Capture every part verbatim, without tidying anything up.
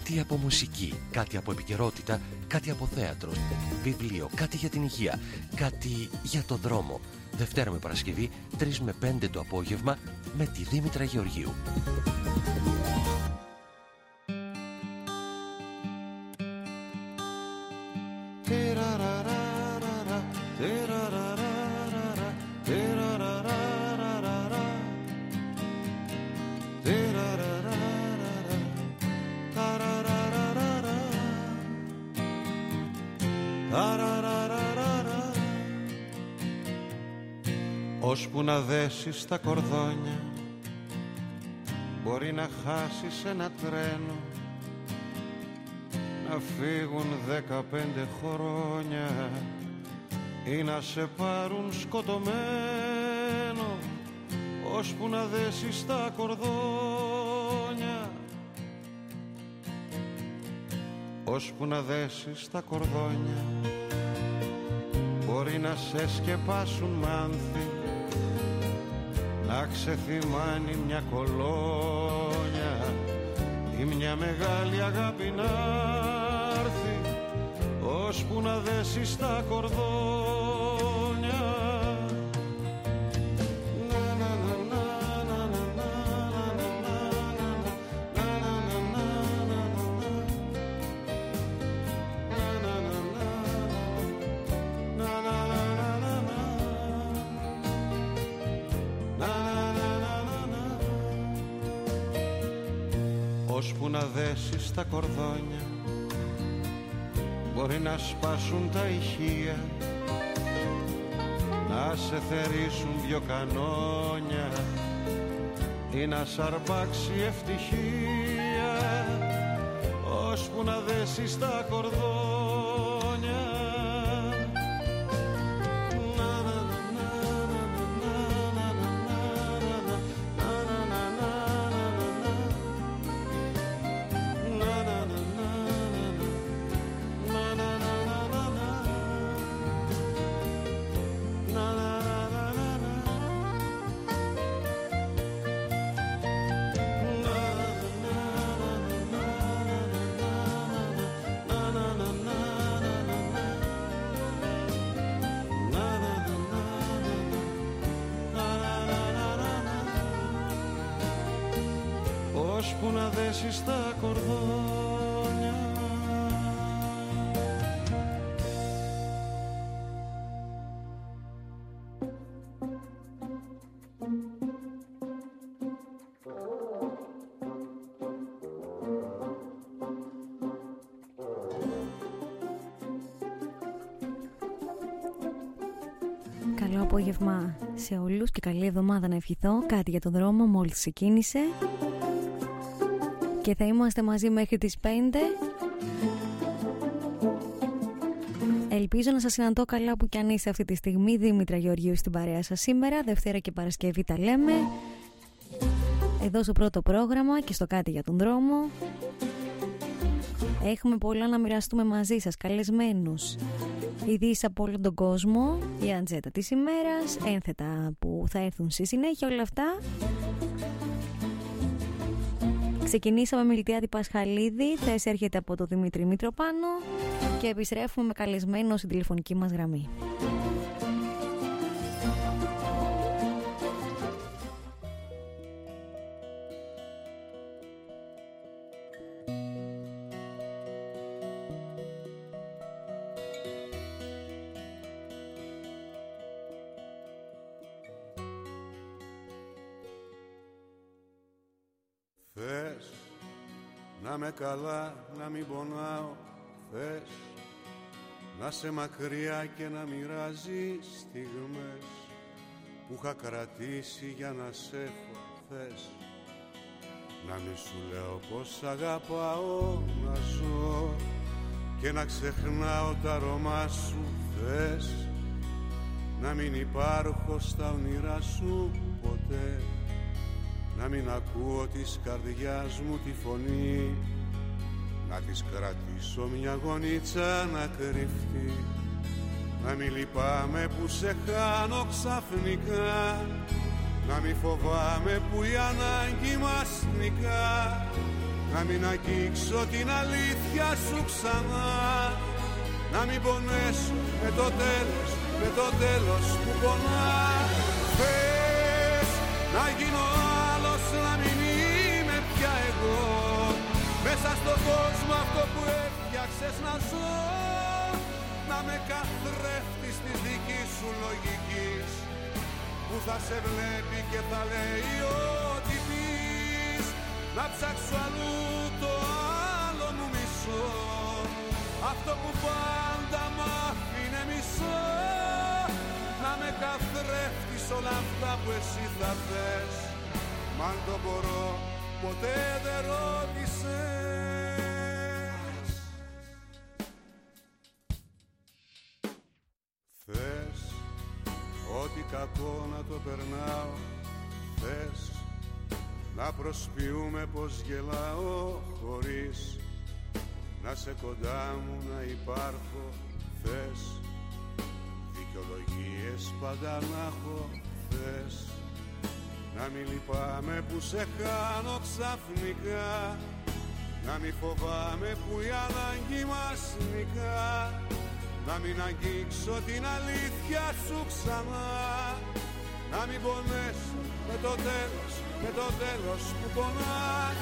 Κάτι από μουσική, κάτι από επικαιρότητα, κάτι από θέατρο, βιβλίο, κάτι για την υγεία, κάτι για το δρόμο. Δευτέρα με Παρασκευή, τρεις με πέντε το απόγευμα, με τη Δήμητρα Γεωργίου. Ώσπου να δέσεις τα κορδόνια, μπορεί να χάσεις ένα τρένο, να φύγουν δεκαπέντε χρόνια ή να σε πάρουν σκοτωμένο. Ώσπου να δέσεις τα κορδόνια, ώσπου να δέσεις τα κορδόνια, μπορεί να σε σκεπάσουν μάνθη, να ξεθυμάνει μια κολόνια ή μια μεγάλη αγάπη να έρθει, ώσπου να δέσεις τα κορδόνια. Ώσπου να δέσεις τα κορδόνια, μπορεί να σπάσουν τα ηχεία, να σε θερήσουν δυο κανόνια ή να σ' αρπάξει ευτυχία. Ώσπου να δέσεις τα κορδόνια, ώσπου να δέσεις τα κορδόνια. Καλό απόγευμα σε όλους και καλή εβδομάδα να ευχηθώ. Κάτι για τον δρόμο μόλις ξεκίνησε και θα είμαστε μαζί μέχρι τις πέντε. Ελπίζω να σας συναντώ καλά που κι αν είστε αυτή τη στιγμή. Δήμητρα Γεωργίου στην παρέα σας σήμερα. Δευτέρα και Παρασκευή τα λέμε εδώ στο πρώτο πρόγραμμα και στο Κάτι για τον δρόμο. Έχουμε πολλά να μοιραστούμε μαζί σας, καλεσμένους, ειδήσεις από όλο τον κόσμο, η ατζέντα της ημέρας, ένθετα που θα έρθουν στη συνέχεια, όλα αυτά. Ξεκινήσαμε με Μιλτιάδη Πασχαλίδη, θέση έρχεται από το Δημήτρη Μητροπάνο και επιστρέφουμε με καλεσμένο στην τηλεφωνική μας γραμμή. Θες να με καλά, να μην πονάω. Θες να σε μακριά και να μοιράζει στιγμές που είχα κρατήσει για να σε έχω. Θες να μη σου λέω πως αγαπάω, να ζω και να ξεχνάω τα αρώμα σου. Θες να μην υπάρχω στα όνειρά σου ποτέ, να μην ακούω της καρδιάς μου τη φωνή, να της κρατήσω μια γονίτσα να κρυφτεί, να μην λυπάμαι που σε χάνω ξαφνικά, να μην φοβάμαι που η ανάγκη μας νικά, να μην αγγίξω την αλήθεια σου ξανά, να μην πονέσω με το τέλος, με το τέλος που πονά. Θες να γίνω άλλος, να μην είμαι πια εγώ, μέσα στον κόσμο αυτό που έφτιαξες να ζω, να με καθρέφτης της δικής σου λογικής, που θα σε βλέπει και θα λέει ό,τι πεις, να ψάξω αλλού το άλλο μου μισό, αυτό που πάντα μ' άφηνε μισό, να με καθρέφτεις όλα αυτά που εσύ θα θες, μ' αν το μπορώ ποτέ δεν ρώτησες. Θες ό,τι κακό να το περνάω, θες να προσποιούμε πως γελάω χωρίς να σε κοντά μου να υπάρχω. Θες δικαιολογίες πάντα να έχω, θες να μην λυπάμαι που σε χάνω ξαφνικά, να μην φοβάμαι που η ανάγκη μας νικά, να μην αγγίξω την αλήθεια σου ξανά, να μην πονέσω με το τέλος, με το τέλος που πονά.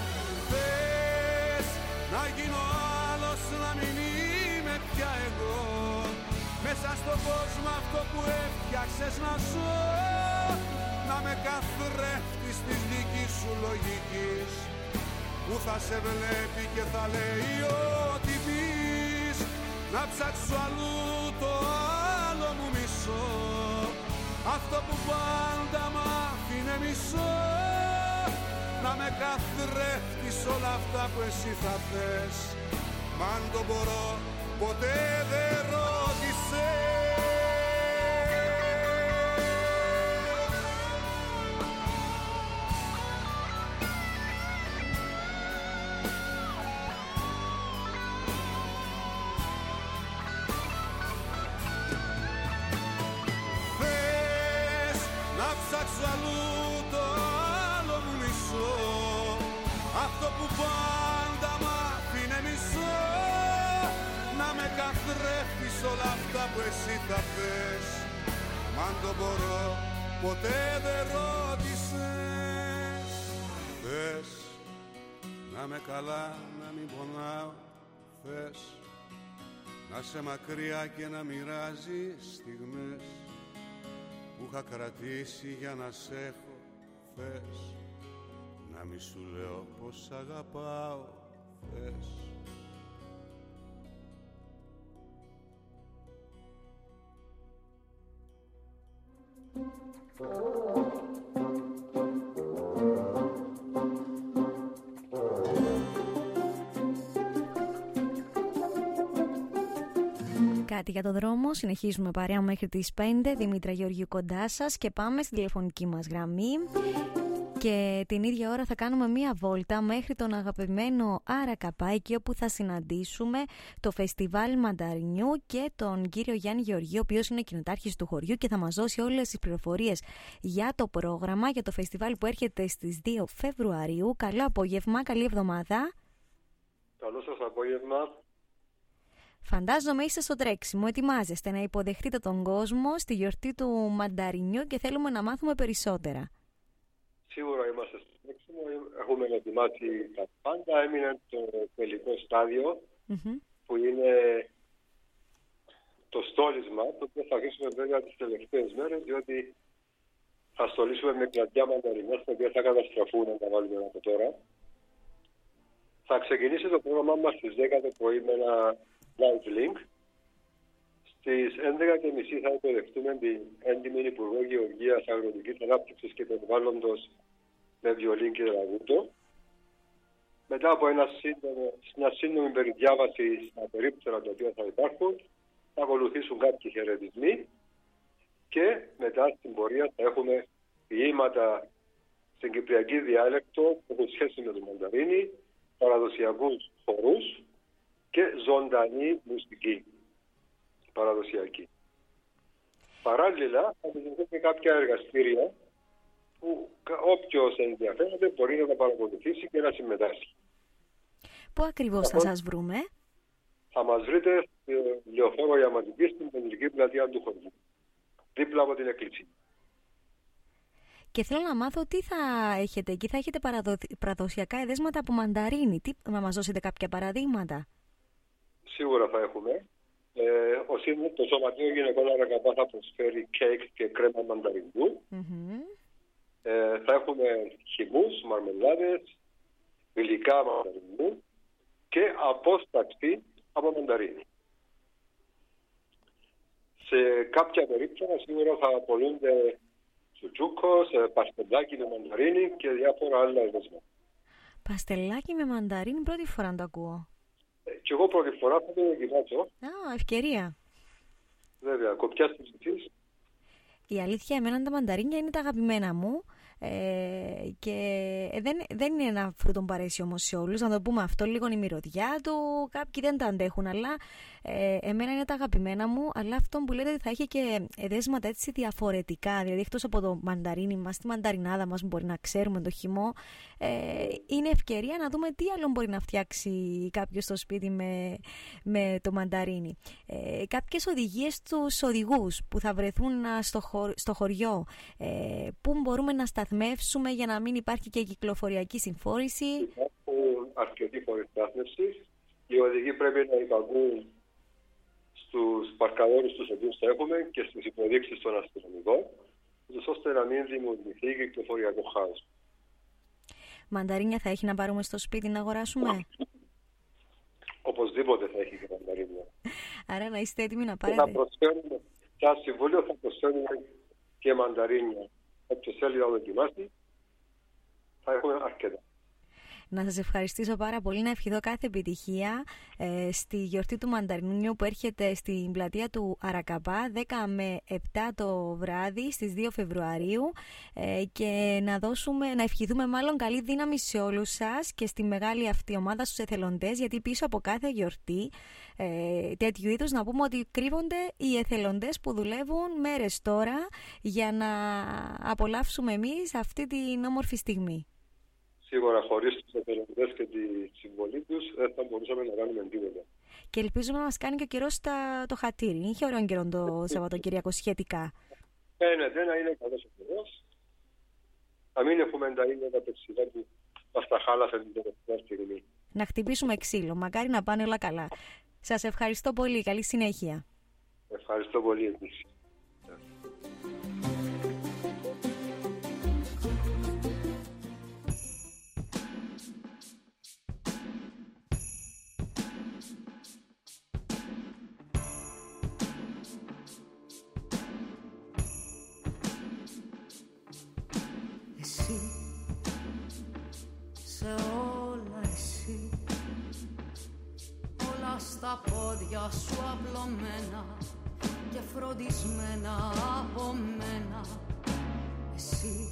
Θες να γίνω άλλος, να μην είμαι πια εγώ, μέσα στον κόσμο αυτό που έφτιαξες να ζω, να με καθρέφτεις της δικής σου λογικής, που θα σε βλέπει και θα λέει ό,τι πεις, να ψάξω αλλού το άλλο μου μισό, αυτό που πάντα μ' άφηνε μισό, να με καθρέφτεις όλα αυτά που εσύ θα θες, μ' αν το μπορώ ποτέ δεν ρώτησες. Ψάξω αλλού το άλλο μου μισό, αυτό που πάντα μ' άφηνε μισό, να με καθρέφτεις όλα αυτά που εσύ θα θες, μ' αν το μπορώ ποτέ δεν ρώτησες. Θες να με καλά, να μην πονάω, θες να σε μακριά και να μοιράζει στιγμές που είχα κρατήσει για να σ' έχω. Θες να μη σου λέω πως αγαπάω, θες Κάτι για το δρόμο, συνεχίζουμε παρέα μέχρι τις πέντε. Δήμητρα Γεωργίου κοντά σας και πάμε στη τηλεφωνική μας γραμμή. Και την ίδια ώρα θα κάνουμε μία βόλτα μέχρι τον αγαπημένο Άρακαπά, εκεί όπου θα συναντήσουμε το φεστιβάλ Μανταρινιού και τον κύριο Γιάννη Γεωργίου, ο οποίος είναι κοινοτάρχης του χωριού και θα μας δώσει όλες τις πληροφορίες για το πρόγραμμα, για το φεστιβάλ που έρχεται στις δύο Φεβρουαρίου. Καλό απόγευμα, καλή εβδομάδα. Καλό σας απόγευμα. Φαντάζομαι είστε στο τρέξιμο, ετοιμάζεστε να υποδεχτείτε τον κόσμο στη γιορτή του Μανταρινιού και θέλουμε να μάθουμε περισσότερα. Σίγουρα είμαστε στο τρέξιμο, έχουμε ετοιμάσει τα πάντα, έμεινε το τελικό στάδιο mm-hmm. που είναι το στόλισμα, το οποίο θα αρχίσουμε βέβαια τις τελευταίες μέρες, διότι θα στολίσουμε με κλαδιά μανταρινιάς, τα οποία θα καταστραφούν να τα βάλουμε από τώρα. Θα ξεκινήσει το πρόγραμμά μας στις δέκα το πρωί με ένα live link. Στις έντεκα και μισή θα υποδεχτούμε την έντιμη Υπουργό Γεωργίας, Αγροτικής Ανάπτυξης και Περιβάλλοντος με βιολίν και τραγούδο. Μετά από ένα σύντομο, μια σύντομη περιδιάβαση στα περίπτερα τα οποία θα υπάρχουν, θα ακολουθήσουν κάποιοι χαιρετισμοί και μετά στην πορεία θα έχουμε ποίηματα στην κυπριακή διάλεκτο που έχουν σχέση με το μανταρίνι, παραδοσιακούς χορούς και ζωντανή μουσική παραδοσιακή. Παράλληλα, θα δημιουργηθούν και κάποια εργαστήρια που όποιος ενδιαφέρεται μπορεί να τα παρακολουθήσει και να συμμετάσχει. Πού ακριβώς θα σας βρούμε? Θα μας βρείτε στο λεωφόρο Ιαματική στην κεντρική πλατεία του χωριού, δίπλα από την εκκλησία. Και θέλω να μάθω τι θα έχετε εκεί. Θα έχετε παραδοσιακά εδέσματα από μανταρίνι. Τι, να μας δώσετε κάποια παραδείγματα? Σίγουρα θα έχουμε. Ε, ο Σύνδεσμος, το Σωματείο Γυναικών Αρακαπά θα προσφέρει κέικ και κρέμα μανταρινιού. Mm-hmm. Ε, θα έχουμε χυμούς, μαρμελάδες, υλικά μανταρινιού και απόσταξη από μανταρίνι. Σε κάποια περίπτωση σίγουρα θα απολούνται σουτσούκος, παστελάκι με μανταρίνι και διάφορα άλλα εδέσματα. Παστελάκι με μανταρίνι, πρώτη φορά να το ακούω. Ε, και εγώ πρώτη φορά θα το δοκιμάσω. Α, ευκαιρία. Βέβαια, κοπιά στις ψυχής. Η αλήθεια, εμένα τα μανταρίνια είναι τα αγαπημένα μου. Ε, και δεν, δεν είναι ένα φρούτο που παρέσει όμως σε όλους, να το πούμε αυτό, λίγο η μυρωδιά του, κάποιοι δεν τα αντέχουν, αλλά ε, εμένα είναι τα αγαπημένα μου. Αλλά αυτό που λέτε θα έχει και δέσματα έτσι διαφορετικά, δηλαδή εκτός από το μανταρίνι μας, τη μανταρινάδα μας που μπορεί να ξέρουμε, το χυμό, ε, είναι ευκαιρία να δούμε τι άλλο μπορεί να φτιάξει κάποιος στο σπίτι με, με το μανταρίνι. Ε, κάποιες οδηγίες στους οδηγούς που θα βρεθούν στο, χω, στο χωριό, ε, που μπορούμε να σταθμεύσουμε για να μην υπάρχει και κυκλοφοριακή συμφόρηση. Υπάρχουν αρκετοί φορείς στάθμευσης. Οι οδηγοί πρέπει να υπακούν στους παρκαδόρους τους οποίους θα έχουμε και στις υποδείξεις των αστυνομικών, ώστε να μην δημιουργηθεί κυκλοφοριακό χάος. Μανταρίνια θα έχει να πάρουμε στο σπίτι να αγοράσουμε? Οπωσδήποτε θα έχει και μανταρίνια. Άρα να είστε έτοιμοι να πάρετε. Θα προσφέρουμε, σαν συμβούλιο θα προσφέρουμε και μανταρίνια. Όποιος θέλει να δοκιμάσει, θα έχουμε αρκετά. Να σας ευχαριστήσω πάρα πολύ, να ευχηθώ κάθε επιτυχία ε, στη γιορτή του Μανταρινιού που έρχεται στην πλατεία του Αρακαπά δέκα με επτά το βράδυ στις δύο Φεβρουαρίου, ε, και να, δώσουμε, να ευχηθούμε μάλλον καλή δύναμη σε όλους σας και στη μεγάλη αυτή ομάδα στους εθελοντές, γιατί πίσω από κάθε γιορτή ε, τέτοιου είδους να πούμε ότι κρύβονται οι εθελοντές που δουλεύουν μέρες τώρα για να απολαύσουμε εμείς αυτή την όμορφη στιγμή. Σίγουρα χωρίς τους εθελοντές και τη συμβολή τους δεν θα μπορούσαμε να κάνουμε τίποτα. Και ελπίζουμε να μας κάνει και ο καιρός το χατήρι. Είχε ωραίο καιρό το Σαββατοκύριακο σχετικά. Φαίνεται να είναι καλός ο καιρός. Να μην έχουμε τα ίδια τα πεψιδά που μας τα χάλασαν την τελευταία στιγμή. Να χτυπήσουμε ξύλο. Μακάρι να πάνε όλα καλά. Σας ευχαριστώ πολύ. Καλή συνέχεια. Ευχαριστώ πολύ επίσης. Σε όλα εσύ, όλα στα πόδια σου απλωμένα και φροντισμένα από μένα. Εσύ,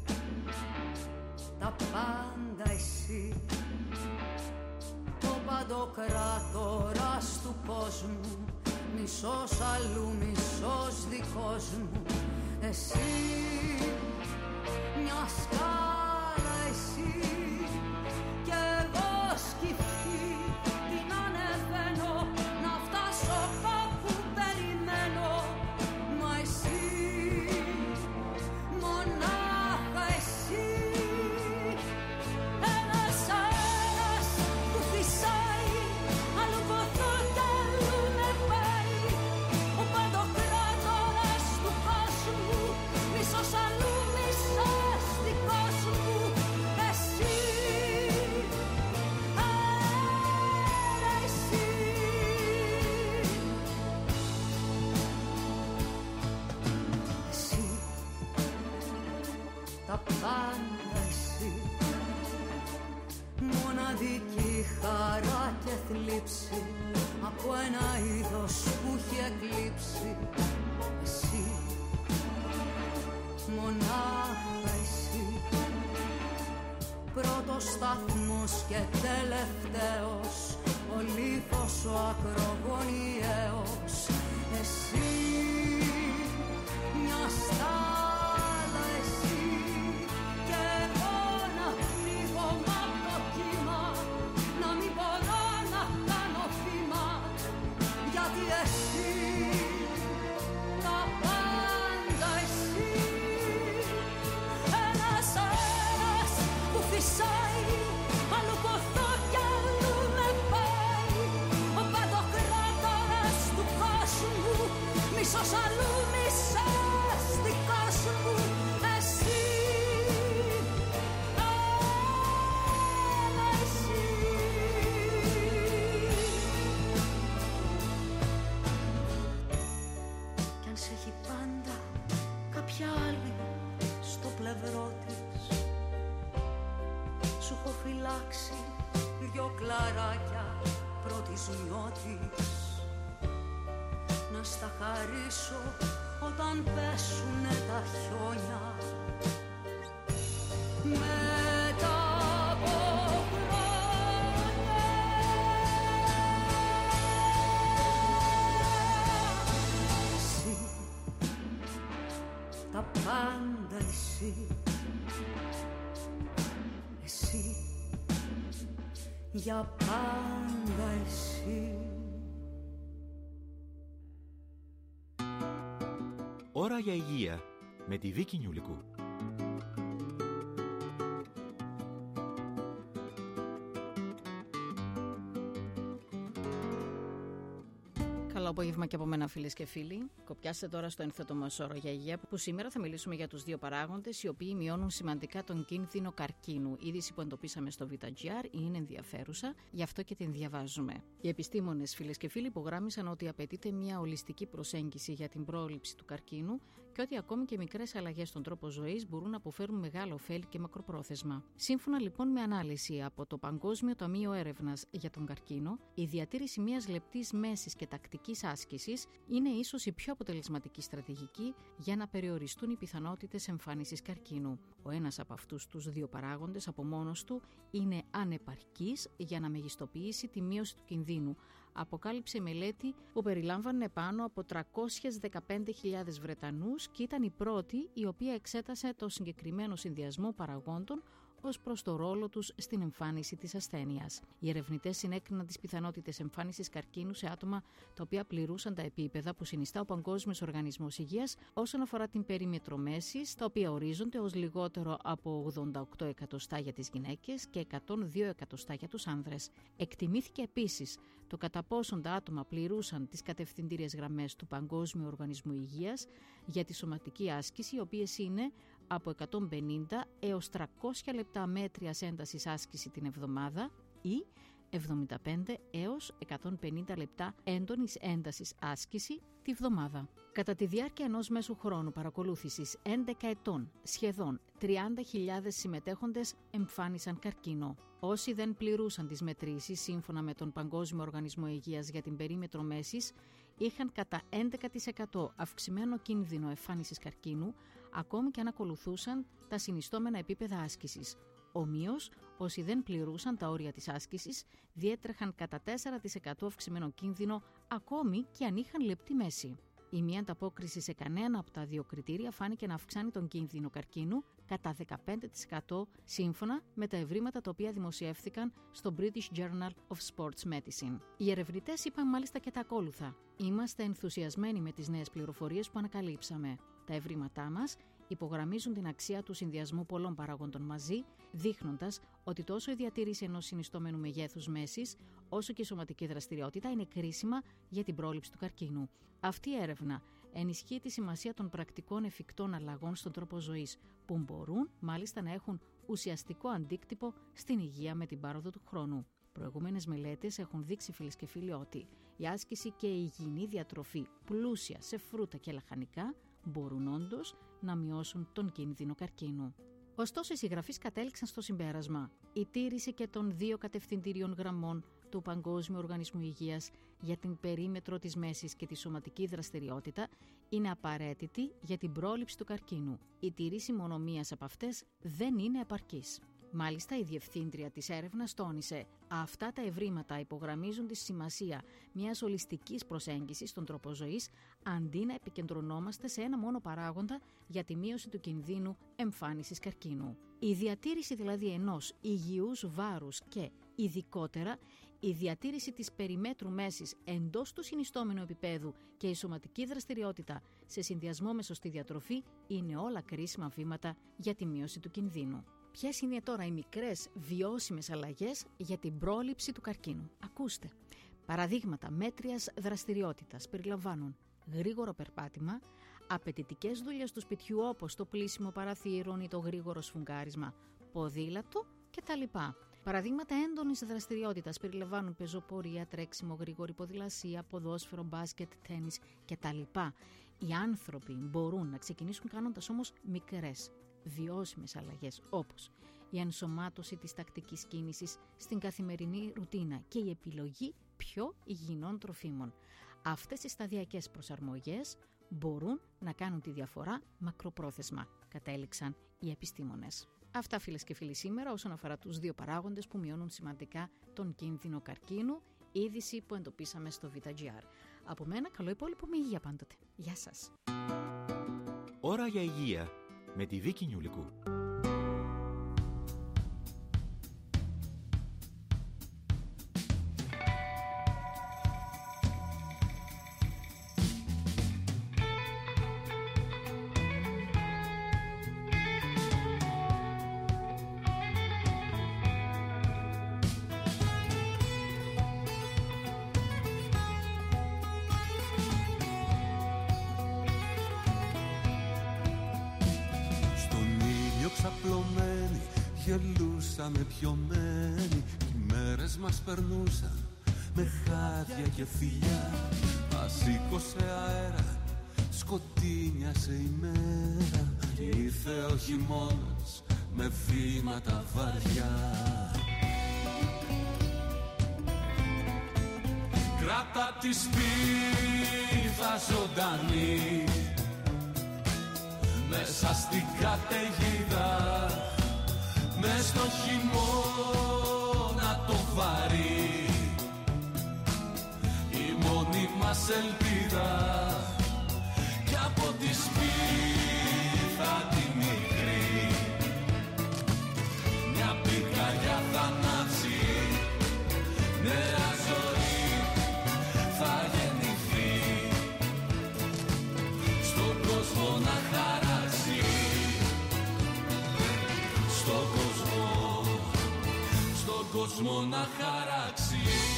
τα πάντα εσύ, το παντοκράτορας του κόσμου, μισός αλλού, μισός δικός μου. Εσύ, μια σκάλα εσύ, κι εγώ σκυφτή την ανεβαίνω, να φτάσω κάπου περιμένω. Μα εσύ, μονάχα εσύ, ένας αέρας που φυσάει, αλλού ποθώ κι αλλού με πάει. Ο παντοκράτορας του κόσμου, μισός αλλού, μισός δικός μου. Εσύ, αέρα εσύ. Εσύ, τα πάντα εσύ, μοναδική χαρά και θλίψη από ένα είδος που έχει εκλείψει. Εσύ, μονάχα εσύ, πρώτος σταθμός και τελευταίος, ο λίθος ο ακρογωνιαίος. Εσύ, μια στάλα εσύ, κι εγώ να πνίγω μ' απ' το κύμα, να μην μπορώ φυλάξει δυο κλαράκια πρώτης νιώτης, να στα χαρίσω όταν πέσουνε τα χιόνια. Μετά από χρόνια εσύ, τα πάντα εσύ, εσύ, για πάντα εσύ. Ώρα για υγεία με τη Βίκη Νιούλικου. Καλό απόγευμα και από μένα, φίλες και φίλοι. Κοπιάστε τώρα στο ένθετο μας Ώρα για υγεία, που σήμερα θα μιλήσουμε για τους δύο παράγοντες οι οποίοι μειώνουν σημαντικά τον κίνδυνο καρκίνου. Η είδηση που εντοπίσαμε στο βι τζι αρ είναι ενδιαφέρουσα, γι' αυτό και την διαβάζουμε. Οι επιστήμονες, φίλες και φίλοι, υπογράμμισαν ότι απαιτείται μια ολιστική προσέγγιση για την πρόληψη του καρκίνου και ότι ακόμη και μικρές αλλαγές στον τρόπο ζωής μπορούν να αποφέρουν μεγάλο ωφέλη και μακροπρόθεσμα. Σύμφωνα λοιπόν με ανάλυση από το Παγκόσμιο Ταμείο Έρευνας για τον Καρκίνο, η διατήρηση μιας λεπτής μέσης και τακτικής άσκησης είναι ίσως η πιο αποτελεσματική στρατηγική για να περιοριστούν οι πιθανότητες εμφάνισης καρκίνου. Ο ένας από αυτούς τους δύο παράγοντες από μόνος του είναι ανεπαρκής για να μεγιστοποιήσει τη μείωση του κινδύνου, αποκάλυψε μελέτη που περιλάμβανε πάνω από τριακόσιες δεκαπέντε χιλιάδες Βρετανούς και ήταν η πρώτη η οποία εξέτασε το συγκεκριμένο συνδυασμό παραγόντων ως προς το ρόλο τους στην εμφάνιση της ασθένειας. Οι ερευνητές συνέκριναν τις πιθανότητες εμφάνισης καρκίνου σε άτομα τα οποία πληρούσαν τα επίπεδα που συνιστά ο Παγκόσμιος Οργανισμός Υγείας όσον αφορά την περίμετρο μέσης, τα οποία ορίζονται ως λιγότερο από ογδόντα οκτώ εκατοστά για τις γυναίκες και εκατόν δύο εκατοστά για τους άνδρες. Εκτιμήθηκε επίσης το κατά πόσον τα άτομα πληρούσαν τις κατευθυντήριες γραμμές του Παγκόσμιου Οργανισμού Υγείας για τη σωματική άσκηση, οι οποίες είναι από εκατόν πενήντα έως τριακόσια λεπτά μέτριας έντασης άσκηση την εβδομάδα ή εβδομήντα πέντε έως εκατόν πενήντα λεπτά έντονης έντασης άσκηση τη βδομάδα. Κατά τη διάρκεια ενός μέσου χρόνου παρακολούθησης έντεκα ετών, σχεδόν τριάντα χιλιάδες συμμετέχοντες εμφάνισαν καρκίνο. Όσοι δεν πληρούσαν τις μετρήσεις σύμφωνα με τον Παγκόσμιο Οργανισμό Υγείας για την περίμετρο μέσης είχαν κατά έντεκα τοις εκατό αυξημένο κίνδυνο εμφάνισης καρκίνου, ακόμη και αν ακολουθούσαν τα συνιστόμενα επίπεδα άσκησης. Ομοίως, όσοι δεν πληρούσαν τα όρια της άσκησης διέτρεχαν κατά τέσσερα τοις εκατό αυξημένο κίνδυνο, ακόμη και αν είχαν λεπτή μέση. Η μία ανταπόκριση σε κανένα από τα δύο κριτήρια φάνηκε να αυξάνει τον κίνδυνο καρκίνου κατά δεκαπέντε τοις εκατό σύμφωνα με τα ευρήματα τα οποία δημοσιεύθηκαν στο British Journal of Sports Medicine. Οι ερευνητές είπαν μάλιστα και τα ακόλουθα. Είμαστε ενθουσιασμένοι με τις νέες πληροφορίες που ανακαλύψαμε. Τα ευρήματά μας υπογραμμίζουν την αξία του συνδυασμού πολλών παραγόντων μαζί, δείχνοντας ότι τόσο η διατήρηση ενός συνιστόμενου μεγέθους μέσης, όσο και η σωματική δραστηριότητα είναι κρίσιμα για την πρόληψη του καρκίνου. Αυτή η έρευνα ενισχύει τη σημασία των πρακτικών εφικτών αλλαγών στον τρόπο ζωής, που μπορούν μάλιστα να έχουν ουσιαστικό αντίκτυπο στην υγεία με την πάροδο του χρόνου. Προηγούμενες μελέτες έχουν δείξει, φίλες και φίλοι, ότι η άσκηση και η υγιεινή διατροφή πλούσια σε φρούτα και λαχανικά μπορούν όντως να μειώσουν τον κίνδυνο καρκίνου. Ωστόσο, οι συγγραφείς κατέληξαν στο συμπέρασμα: η τήρηση και των δύο κατευθυντήριων γραμμών του Παγκόσμιου Οργανισμού Υγείας για την περίμετρο της μέσης και τη σωματική δραστηριότητα είναι απαραίτητη για την πρόληψη του καρκίνου. Η τήρηση μόνο μίας από αυτές δεν είναι επαρκής. Μάλιστα, η διευθύντρια της έρευνας τόνισε: αυτά τα ευρήματα υπογραμμίζουν τη σημασία μιας ολιστικής προσέγγισης στον τρόπο ζωής, αντί να επικεντρωνόμαστε σε ένα μόνο παράγοντα για τη μείωση του κινδύνου εμφάνισης καρκίνου. Η διατήρηση δηλαδή ενός υγιούς βάρους και, ειδικότερα, η διατήρηση της περιμέτρου μέσης εντός του συνιστόμενου επίπεδου και η σωματική δραστηριότητα σε συνδυασμό με σωστή διατροφή είναι όλα κρίσιμα βήματα για τη μείωση του κινδύνου. Ποιες είναι τώρα οι μικρές βιώσιμες αλλαγές για την πρόληψη του καρκίνου? Ακούστε. Παραδείγματα μέτριας δραστηριότητας περιλαμβάνουν γρήγορο περπάτημα, απαιτητικές δουλειές του σπιτιού όπως το πλύσιμο παραθύρων ή το γρήγορο σφουγγάρισμα, ποδήλατο κτλ. Παραδείγματα έντονης δραστηριότητας περιλαμβάνουν πεζοπορία, τρέξιμο, γρήγορη ποδηλασία, ποδόσφαιρο, μπάσκετ, τένις κτλ. Οι άνθρωποι μπορούν να ξεκινήσουν κάνοντας όμως μικρές βιώσιμες αλλαγές, όπως η ενσωμάτωση της τακτικής κίνησης στην καθημερινή ρουτίνα και η επιλογή πιο υγιεινών τροφίμων. Αυτές οι σταδιακές προσαρμογές μπορούν να κάνουν τη διαφορά μακροπρόθεσμα, κατέληξαν οι επιστήμονες. Αυτά, φίλες και φίλοι, σήμερα όσον αφορά τους δύο παράγοντες που μειώνουν σημαντικά τον κίνδυνο καρκίνου, είδηση που εντοπίσαμε στο ΒΙΤΑ.gr. Από μένα, καλό υπόλοιπο με υγεία πάντοτε. Γεια σας. Ώρα για υγεία με τη Βίκη Νιουλικού. Γελούσαμε πιωμένοι κι οι μέρες μας περνούσαν με χάδια και φιλιά. Μας σήκωσε αέρα, σκοτίνιασε η μέρα κι ήρθε ο χειμώνας με βήματα βαριά. Κράτα τη σπίθα ζωντανή μέσα στην καταιγίδα, μες στο χειμώνα το βαρύ, η μόνη μας ελπίδα. Κι από τη σπίθα τη μικρή μια πυρκαγιά θα ανάψει, νέα ζωή θα γεννηθεί, στον κόσμο να χαράξει, στον κόσμο, στον κόσμο να χαράξει.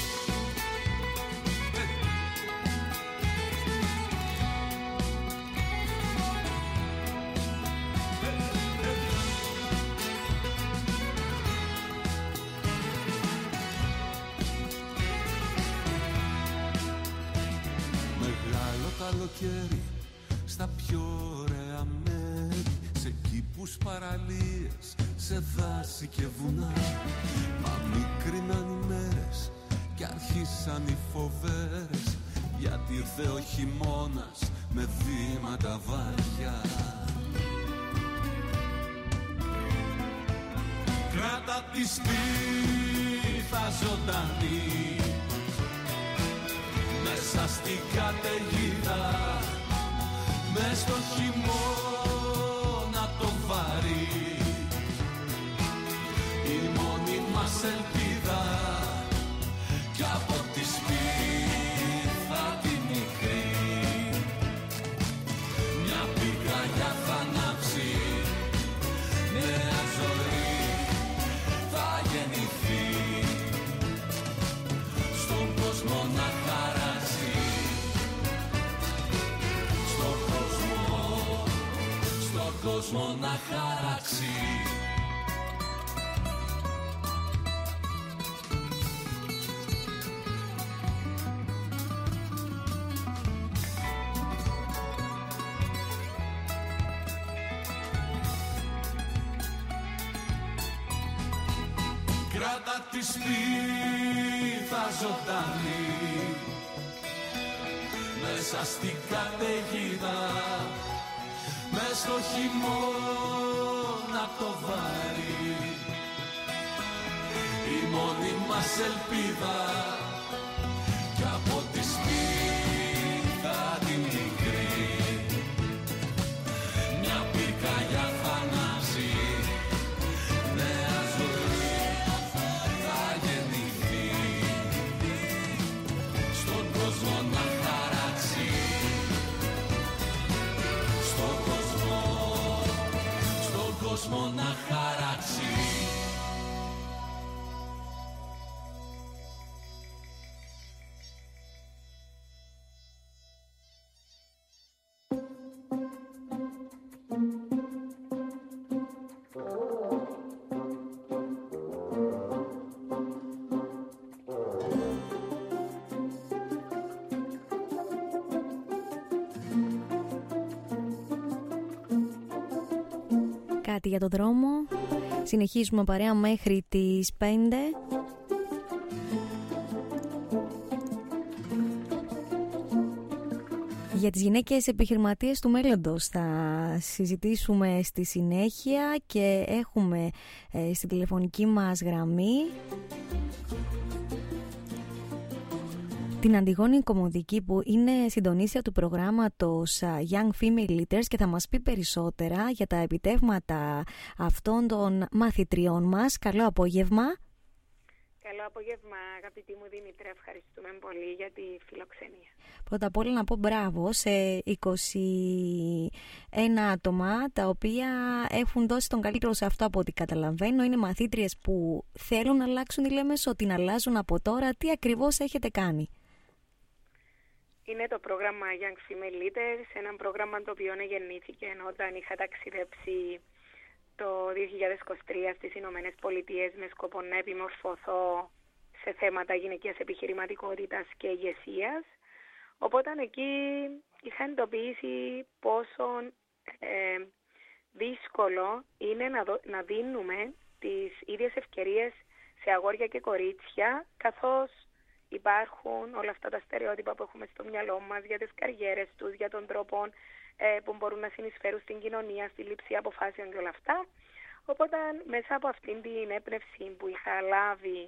Μεγάλο καλοκαίρι στα πιο ωραία μέρη, σε κήπους, παραλίες, σε δάση και βουνά. Μα μικρίναν οι μέρες κι άρχισαν οι φοβέρες, γιατί ήρθε ο χειμώνας με βήματα βαριά. Κράτα τη σπίθα ζωντανή μέσα στην καταιγίδα, μες στο χειμώνα το βαρύ, η μόνη μας ελπίδα. Κι από τη σπίθα τη μικρή μια πυρκαγιά θα ανάψει, νέα ζωή θα γεννηθεί, στον κόσμο να χαράξει, στον κόσμο, στον κόσμο να χαράξει. Κράτα τη σπίθα ζωντανή μέσα στην καταιγίδα, μες στο χειμώνα το βαρύ, η μόνη μας ελπίδα. Κι από τη σπίθα τη μικρή μια πυρκαγιά θα ανάψει, νέα ζωή θα γεννηθεί, στον κόσμο να χαράξει, στον κόσμο, στον κόσμο να χαράξει. Κάτι για τον δρόμο. Συνεχίζουμε παρέα μέχρι τις πέντε. Για τις γυναίκες επιχειρηματίες του μέλλοντος θα συζητήσουμε στη συνέχεια και έχουμε ε, στην τηλεφωνική μας γραμμή την Αντιγόνη Κομμωδική, που είναι συντονίστρια του προγράμματος Young Female Leaders και θα μας πει περισσότερα για τα επιτεύγματα αυτών των μαθητριών μας. Καλό απόγευμα. Καλό απόγευμα, αγαπητή μου Δήμητρα. Ευχαριστούμε πολύ για τη φιλοξενία. Πρώτα απ' όλα να πω μπράβο σε είκοσι ένα άτομα τα οποία έχουν δώσει τον καλύτερο σε αυτό, από ό,τι καταλαβαίνω. Είναι μαθήτριες που θέλουν να αλλάξουν τη Λέμεσο, την αλλάζουν από τώρα. Τι ακριβώς έχετε κάνει? Είναι το πρόγραμμα Young Female Leaders, ένα πρόγραμμα το οποίο γεννήθηκε όταν είχα ταξιδέψει το δύο χιλιάδες είκοσι τρία στις Ηνωμένες Πολιτείες με σκοπό να επιμορφωθώ σε θέματα γυναικείας επιχειρηματικότητας και ηγεσίας. Οπότε εκεί είχα εντοπίσει πόσο ε, δύσκολο είναι να, δω, να δίνουμε τις ίδιες ευκαιρίες σε αγόρια και κορίτσια, καθώς υπάρχουν όλα αυτά τα στερεότυπα που έχουμε στο μυαλό μας για τις καριέρες τους, για τον τρόπο ε, που μπορούν να συνεισφέρουν στην κοινωνία, στη λήψη αποφάσεων και όλα αυτά. Οπότε μέσα από αυτήν την έμπνευση που είχα λάβει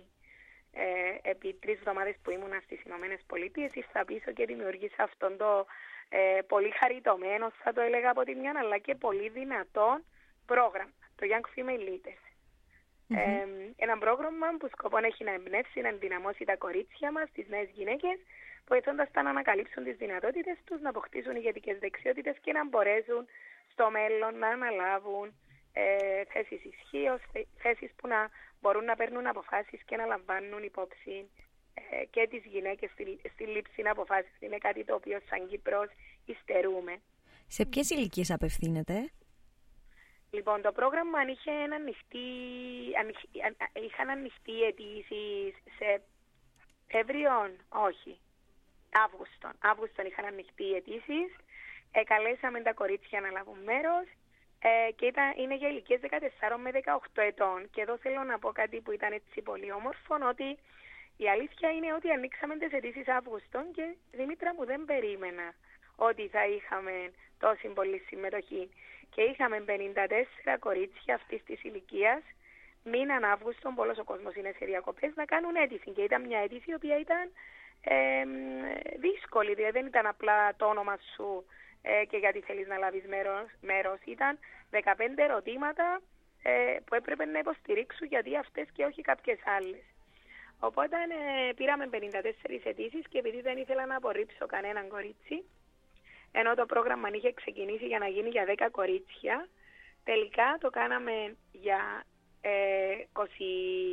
ε, επί τρεις εβδομάδες που ήμουνα στις Ηνωμένες Πολιτείες, ήρθα πίσω και δημιουργήσα αυτόν το ε, πολύ χαριτωμένο, θα το έλεγα από τη μια, αλλά και πολύ δυνατό πρόγραμμα, το Young Female Leaders. Mm-hmm. Ε, ένα πρόγραμμα που σκοπό έχει να εμπνεύσει, να ενδυναμώσει τα κορίτσια μας, τις νέες γυναίκες, βοηθώντας τα να ανακαλύψουν τις δυνατότητες τους, να αποκτήσουν ηγετικές δεξιότητες και να μπορέσουν στο μέλλον να αναλάβουν ε, θέσεις ισχύως, θέσεις που να μπορούν να παίρνουν αποφάσεις και να λαμβάνουν υπόψη ε, και τις γυναίκες στη, στη λήψη αποφάσεις. Είναι κάτι το οποίο σαν Κύπρος υστερούμε. Σε ποιες ηλικίες απευθύνεται? Λοιπόν, το πρόγραμμα είχε ανοιχτή, ανοιχ, είχαν ανοιχτεί αιτήσεις σε Φεβρουάριο, όχι, Αύγουστον. Αύγουστον είχαν ανοιχτεί αιτήσεις, ε, καλέσαμε τα κορίτσια να λάβουν μέρος ε, και ήταν, είναι για ηλικίες δεκατέσσερα με δεκαοκτώ ετών. Και εδώ θέλω να πω κάτι που ήταν έτσι πολύ όμορφο, ότι η αλήθεια είναι ότι ανοίξαμε τις αιτήσεις Αύγουστον και Δήμητρα μου δεν περίμενα ότι θα είχαμε τόση πολύ συμμετοχή. Και είχαμε πενήντα τέσσερα κορίτσια αυτής της ηλικίας, μήναν Αύγουστον, που όλος ο κόσμος είναι σε διακοπές, να κάνουν αίτηση. Και ήταν μια αίτηση η οποία ήταν ε, δύσκολη, δηλαδή δεν ήταν απλά το όνομα σου ε, και γιατί θέλεις να λάβεις μέρος. μέρος. Ήταν δεκαπέντε ερωτήματα ε, που έπρεπε να υποστηρίξουν, γιατί αυτές και όχι κάποιες άλλες. Οπότε ε, πήραμε πενήντα τέσσερις αιτήσεις και επειδή δεν ήθελα να απορρίψω κανέναν κορίτσι, ενώ το πρόγραμμα είχε ξεκινήσει για να γίνει για δέκα κορίτσια, τελικά το κάναμε για ε, είκοσι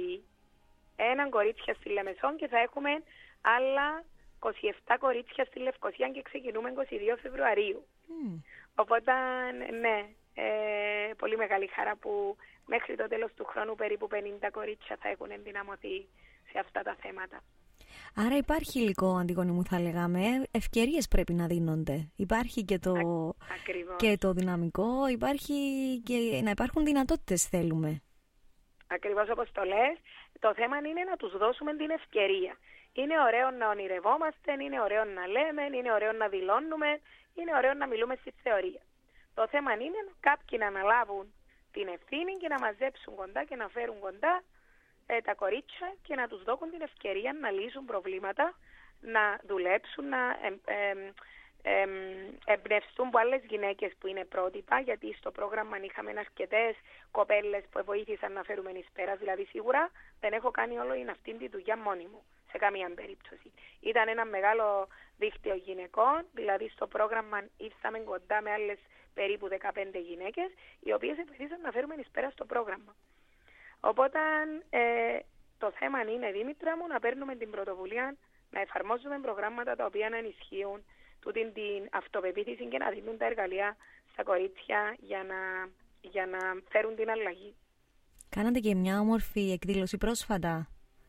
ένα κορίτσια στη Λεμεσόν και θα έχουμε άλλα είκοσι επτά κορίτσια στη Λευκοσία και ξεκινούμε είκοσι δύο Φεβρουαρίου. Mm. Οπότε, ναι, ε, πολύ μεγάλη χαρά που μέχρι το τέλος του χρόνου περίπου πενήντα κορίτσια θα έχουν ενδυναμωθεί σε αυτά τα θέματα. Άρα υπάρχει υλικό, Αντιγόνη μου, θα λέγαμε, ευκαιρίες πρέπει να δίνονται. Υπάρχει και το, Α, και το δυναμικό, υπάρχει και να υπάρχουν δυνατότητες θέλουμε. Ακριβώς όπως το λες, το θέμα είναι να τους δώσουμε την ευκαιρία. Είναι ωραίο να ονειρευόμαστε, είναι ωραίο να λέμε, είναι ωραίο να δηλώνουμε, είναι ωραίο να μιλούμε στη θεωρία. Το θέμα είναι κάποιοι να αναλάβουν την ευθύνη και να μαζέψουν κοντά και να φέρουν κοντά ε, τα κορίτσια και να τους δώσουν την ευκαιρία να λύσουν προβλήματα, να δουλέψουν, να ε, ε, ε, εμπνευστούν από άλλες γυναίκες που είναι πρότυπα, γιατί στο πρόγραμμα είχαμε αρκετές κοπέλες που βοήθησαν να φέρουμε εις πέρας, δηλαδή σίγουρα δεν έχω κάνει όλο είναι αυτήν τη δουλειά μόνη μου, σε καμία περίπτωση. Ήταν ένα μεγάλο δίκτυο γυναικών, δηλαδή στο πρόγραμμα ήρθαμε κοντά με άλλες περίπου δεκαπέντε γυναίκες, οι οποίες βοήθησαν να φέρουμε εις πέρας στο πρόγραμμα. Οπότε ε, το θέμα είναι, Δήμητρα μου, να παίρνουμε την πρωτοβουλία, να εφαρμόζουμε προγράμματα τα οποία να ενισχύουν τούτη την αυτοπεποίθηση και να δίνουν τα εργαλεία στα κορίτσια για να, για να φέρουν την αλλαγή. Κάνατε και μια όμορφη εκδήλωση πρόσφατα.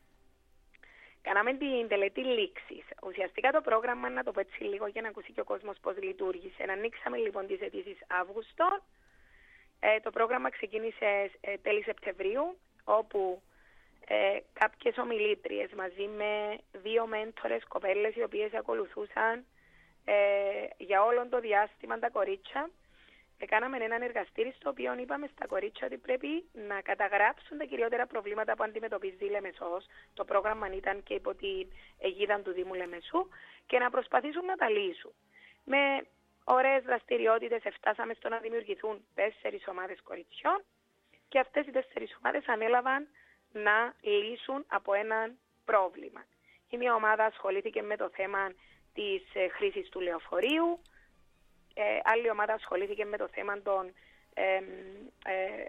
Κάναμε την τελετή λήξης. Ουσιαστικά το πρόγραμμα, να το πω έτσι λίγο για να ακούσει και ο κόσμος πώς λειτουργήσε. Ανοίξαμε λοιπόν τις αιτήσεις Αύγουστο. Ε, το πρόγραμμα ξεκίνησε ε, τέλη Σεπτεμβρίου, όπου ε, κάποιες ομιλήτριες μαζί με δύο μέντορες κοπέλες οι οποίες ακολουθούσαν ε, για όλο το διάστημα τα κορίτσια. Έκαναμε έναν εργαστήρι στο οποίο είπαμε στα κορίτσια ότι πρέπει να καταγράψουν τα κυριότερα προβλήματα που αντιμετωπίζει η Λεμεσός. Το πρόγραμμα ήταν και υπό την αιγίδα του Δήμου Λεμεσού και να προσπαθήσουν να τα λύσουν. Με ωραίες δραστηριότητες φτάσαμε στο να δημιουργηθούν τέσσερις ομάδες κοριτσιών και αυτές οι τέσσερις ομάδες ανέλαβαν να λύσουν από έναν πρόβλημα. Η μία ομάδα ασχολήθηκε με το θέμα της ε, χρήσης του λεωφορείου, ε, άλλη ομάδα ασχολήθηκε με το θέμα των ε, ε,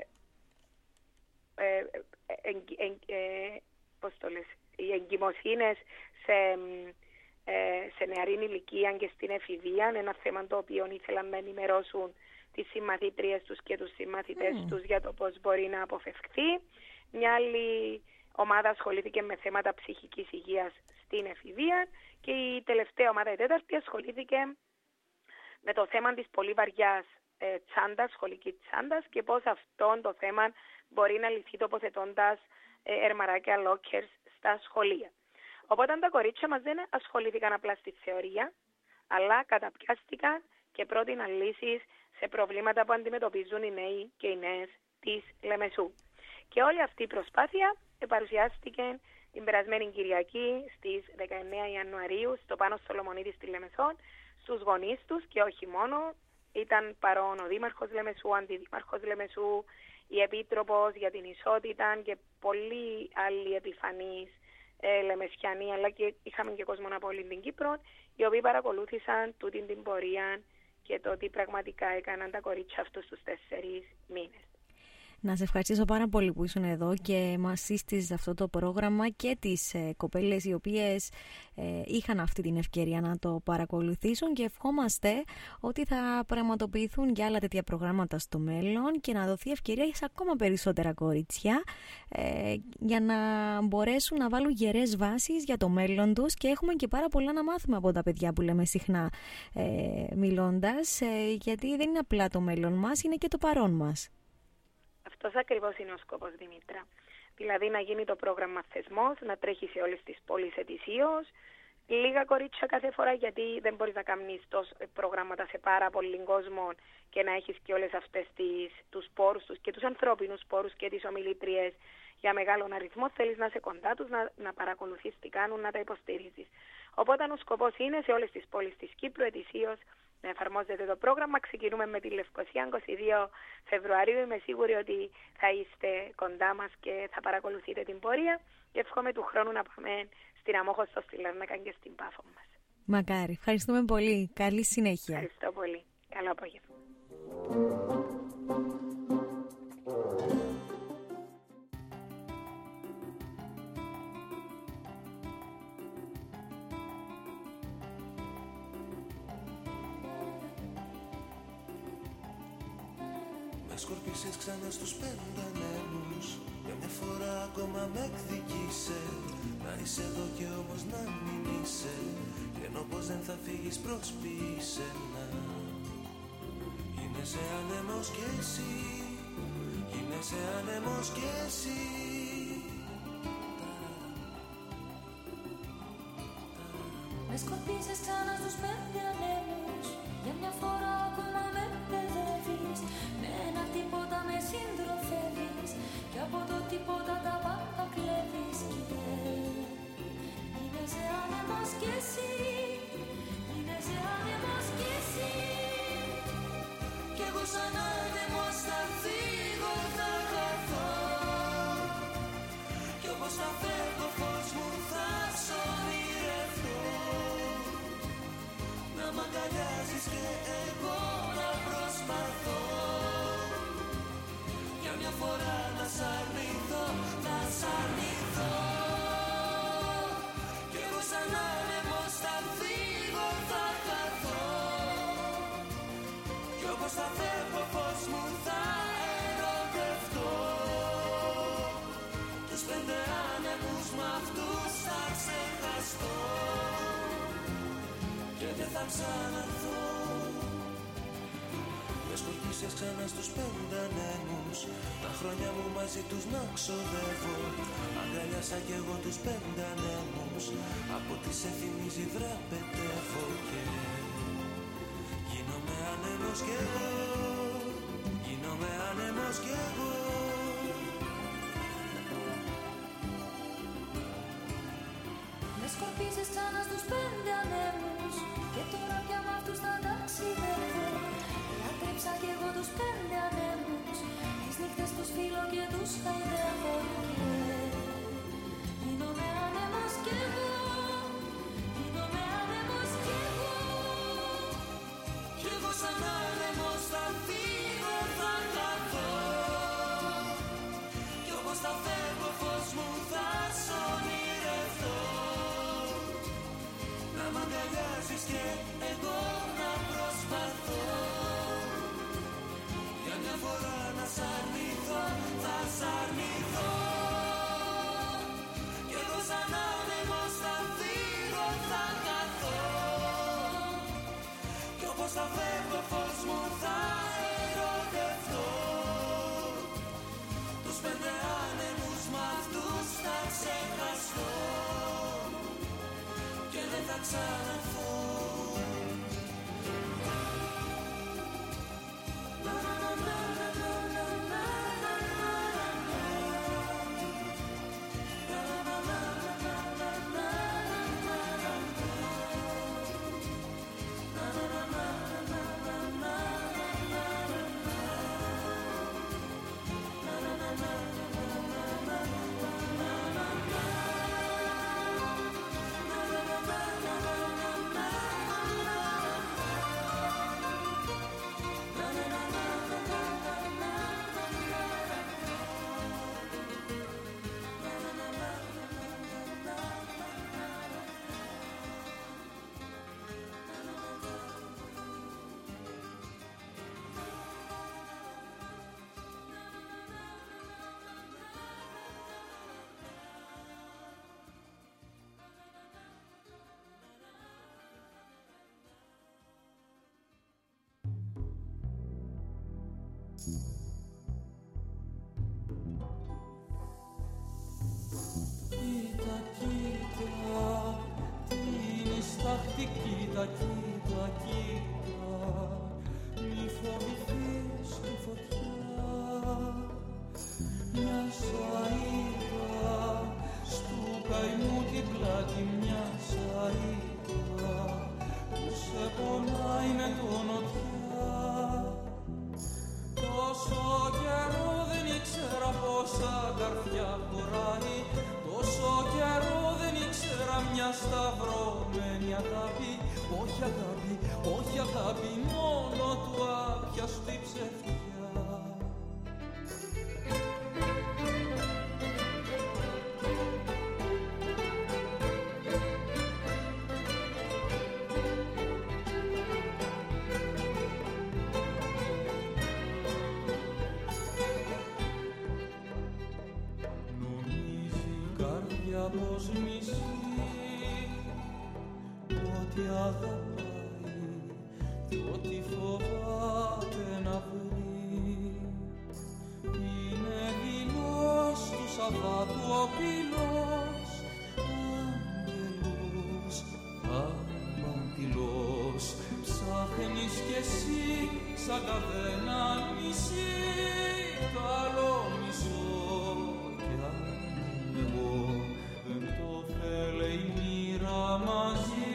ε, ε, ε, πώς το λες, οι εγκυμοσύνες σε, ε, σε νεαρή ηλικία και στην εφηβεία, ένα θέμα το οποίο ήθελαν να ενημερώσουν τις συμμαθήτριες τους και τους συμμαθητές mm. τους για το πώς μπορεί να αποφευχθεί. Μια άλλη ομάδα ασχολήθηκε με θέματα ψυχικής υγείας στην εφηβεία και η τελευταία ομάδα, η τέταρτη, ασχολήθηκε με το θέμα της πολύ βαριάς ε, τσάντας, σχολικής τσάντας και πώς αυτό το θέμα μπορεί να λυθεί τοποθετώντας ε, ερμαράκια lockers στα σχολεία. Οπότε τα κορίτσια μας δεν ασχολήθηκαν απλά στη θεωρία, αλλά καταπιάστηκαν και πρότειναν λύσεις σε προβλήματα που αντιμετωπίζουν οι νέοι και οι νέες της Λεμεσού. Και όλη αυτή η προσπάθεια παρουσιάστηκε την περασμένη Κυριακή στις δεκαεννέα Ιανουαρίου στο Πάνος Σολομονίδη στη Λεμεσόν, στους γονείς τους και όχι μόνο. Ήταν παρόν ο Δήμαρχος Λεμεσού, ο Αντιδήμαρχος Λεμεσού, η Επίτροπος για την Ισότητα και πολλοί άλλοι επιφανείς ε, Λεμεσιανοί, αλλά και είχαμε και κόσμο από όλη την Κύπρο, οι οποίοι παρακολούθησαν τούτη την πορεία και το τι πραγματικά έκαναν τα κορίτσια αυτούς τους τέσσερις μήνες. Να σε ευχαριστήσω πάρα πολύ που ήσουν εδώ και μας σύστησες αυτό το πρόγραμμα και τις ε, κοπέλες οι οποίες ε, είχαν αυτή την ευκαιρία να το παρακολουθήσουν και ευχόμαστε ότι θα πραγματοποιηθούν και άλλα τέτοια προγράμματα στο μέλλον και να δοθεί ευκαιρία σε ακόμα περισσότερα κορίτσια ε, για να μπορέσουν να βάλουν γερές βάσεις για το μέλλον τους και έχουμε και πάρα πολλά να μάθουμε από τα παιδιά που λέμε συχνά ε, μιλώντας ε, γιατί δεν είναι απλά το μέλλον μας, είναι και το παρόν μας. Αυτός ακριβώς είναι ο σκοπός, Δημήτρα. Δηλαδή να γίνει το πρόγραμμα θεσμός, να τρέχει σε όλες τις πόλεις ετησίως, λίγα κορίτσια κάθε φορά, γιατί δεν μπορείς να κάνεις τόσα προγράμματα σε πάρα πολύ κόσμο και να έχεις και όλες αυτές τις, τους πόρους τους και τους ανθρώπινους πόρους και τις ομιλήτριες για μεγάλον αριθμό. Θέλεις να είσαι κοντά τους, να, να παρακολουθείς τι κάνουν, να τα υποστηρίζεις. Οπότε ο σκοπός είναι σε όλες τις πόλεις της Κύπρου ετησίως να εφαρμόζεται το πρόγραμμα. Ξεκινούμε με τη Λευκοσία είκοσι δύο Φεβρουαρίου. Είμαι σίγουρη ότι θα είστε κοντά μας και θα παρακολουθείτε την πορεία και εύχομαι του χρόνου να πάμε στην Αμόχωστο, στη Λάρνακα και στην Πάφο μας. Μακάρι. Ευχαριστούμε πολύ. Καλή συνέχεια. Ευχαριστώ πολύ. Καλό απόγευμα. Σκορπίσες ξανά στους πέντε ανέμους. Για μια φορά ακόμα με εκδικήσε. Να είσαι εδώ και όμως να μην είσαι. Και ενώ πως δεν θα φύγεις προσποιείσαι να γίνεσαι άνεμος κι εσύ. Γίνεσαι άνεμος κι εσύ. Με σκορπίσες ξανά στους πέντε ανέμους. Για μια φορά ακόμα με παιδεύεις. Με ένα τίποτα με συντροφεύεις. Και από το τίποτα τα πάντα κλέβεις. Και γίνεσαι άνεμος κι εσύ. Γίνεσαι άνεμος κι εσύ. Κι εγώ σαν άνεμος θα φύγω, θα χαθώ. Κι όπως θα φεύγω φως μου θα σ' ονειρευτώ. Να μ' αγκαλιάζεις και εγώ να προσπαθώ. Για μια φορά να σ' αρνηθώ, να σ' αρνηθώ. Κι εγώ σαν άνεμος θα φύγω, θα χαθώ. Κι όπως θα φεύγω φως μου θα ερωτευτώ. Τους πέντε άνεμους μ' αυτούς θα ξεχαστώ. Και δεν θα ξαναρθώ. Με σκορπίσες ξανά στους πέντε ανέμους, τα χρόνια μου μαζί τους να ξοδεύω. Αγκαλιάσα κι εγώ τους πέντε ανέμους, από τι σε θυμίζει βραπετεύω. Και γίνομαι άνεμος κι εγώ, γίνομαι άνεμος κι εγώ. Με σκορπίζεις ξανά στους πέντε ανέμους, και τώρα πια μ' αυτούς θα ταξιδεύω. Λάτρεψα κι εγώ τους πέντε ανέμους, τις νύχτες τους φίλω και τους χαϊδεύω. Γίνομαι άνεμος κι εγώ, γίνομαι άνεμος κι εγώ. Κι εγώ σαν άνεμος θα φύγω, θα χαθώ. Κι όπως θα φεύγω φως μου θα σ' ονειρευτώ. Να μ' αγκαλιάζεις και εγώ να προσπαθώ. Για μια φορά να σ' αρνηθώ, θα σ' αρνηθώ. Κι εγώ σαν άνεμος θα φύγω, θα χαθώ. Κι όπως θα φεύγω φως μου θα ερωτευτώ. Τους πέντε άνεμους μ' αυτούς θα ξεχαστώ και δεν θα ξαναρθώ. Κοίτα, κοίτα, τι είναι στάχτη, κοίτα, κοίτα, κοίτα. Μη φοβηθείς τη φωτιά, μια σαΐδα στου καημού την πλάτη, μια σαΐδα που σε πονάει με το νοτιά. Τόσο καιρό δεν ήξερα πόσα καρδιά χωράει, τόσο καιρό δεν ήξερα μια σταυρωμένη αγάπη. Όχι αγάπη, όχι αγάπη, μόνο του άπιαστη ψευτιά. Πως μισεί, ότι αγαπάει κι ότι φοβάται να βρει. Είναι δειλός του Σαββάτου ο πύλος, άγγελος, αμαρτυλός. Ψάχνεις κι εσύ σαν καβένα μισή, το άλλο μισό κι αν είμαι εγώ. Δεν το θέλει η μοίρα μαζί.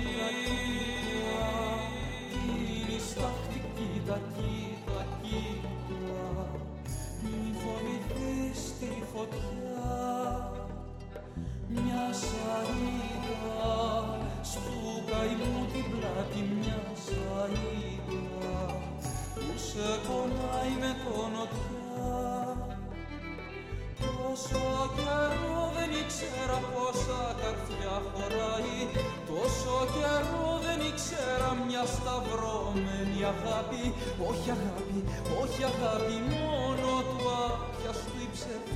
Είναι στάχτη, κοίτα, κοίτα, κοίτα. Μη φοβηθείς τη φωτιά. Μια σαΐδα στου καημού την πλάτη, μια σαΐδα που σε πονάει με το νοτιά. Τόσο καιρό δεν ήξερα πόσα καρδιά χωράει, τόσο καιρό δεν ήξερα μια σταυρωμένη αγάπη. Όχι αγάπη, όχι αγάπη, μόνο του άπιαστη ψευτιά.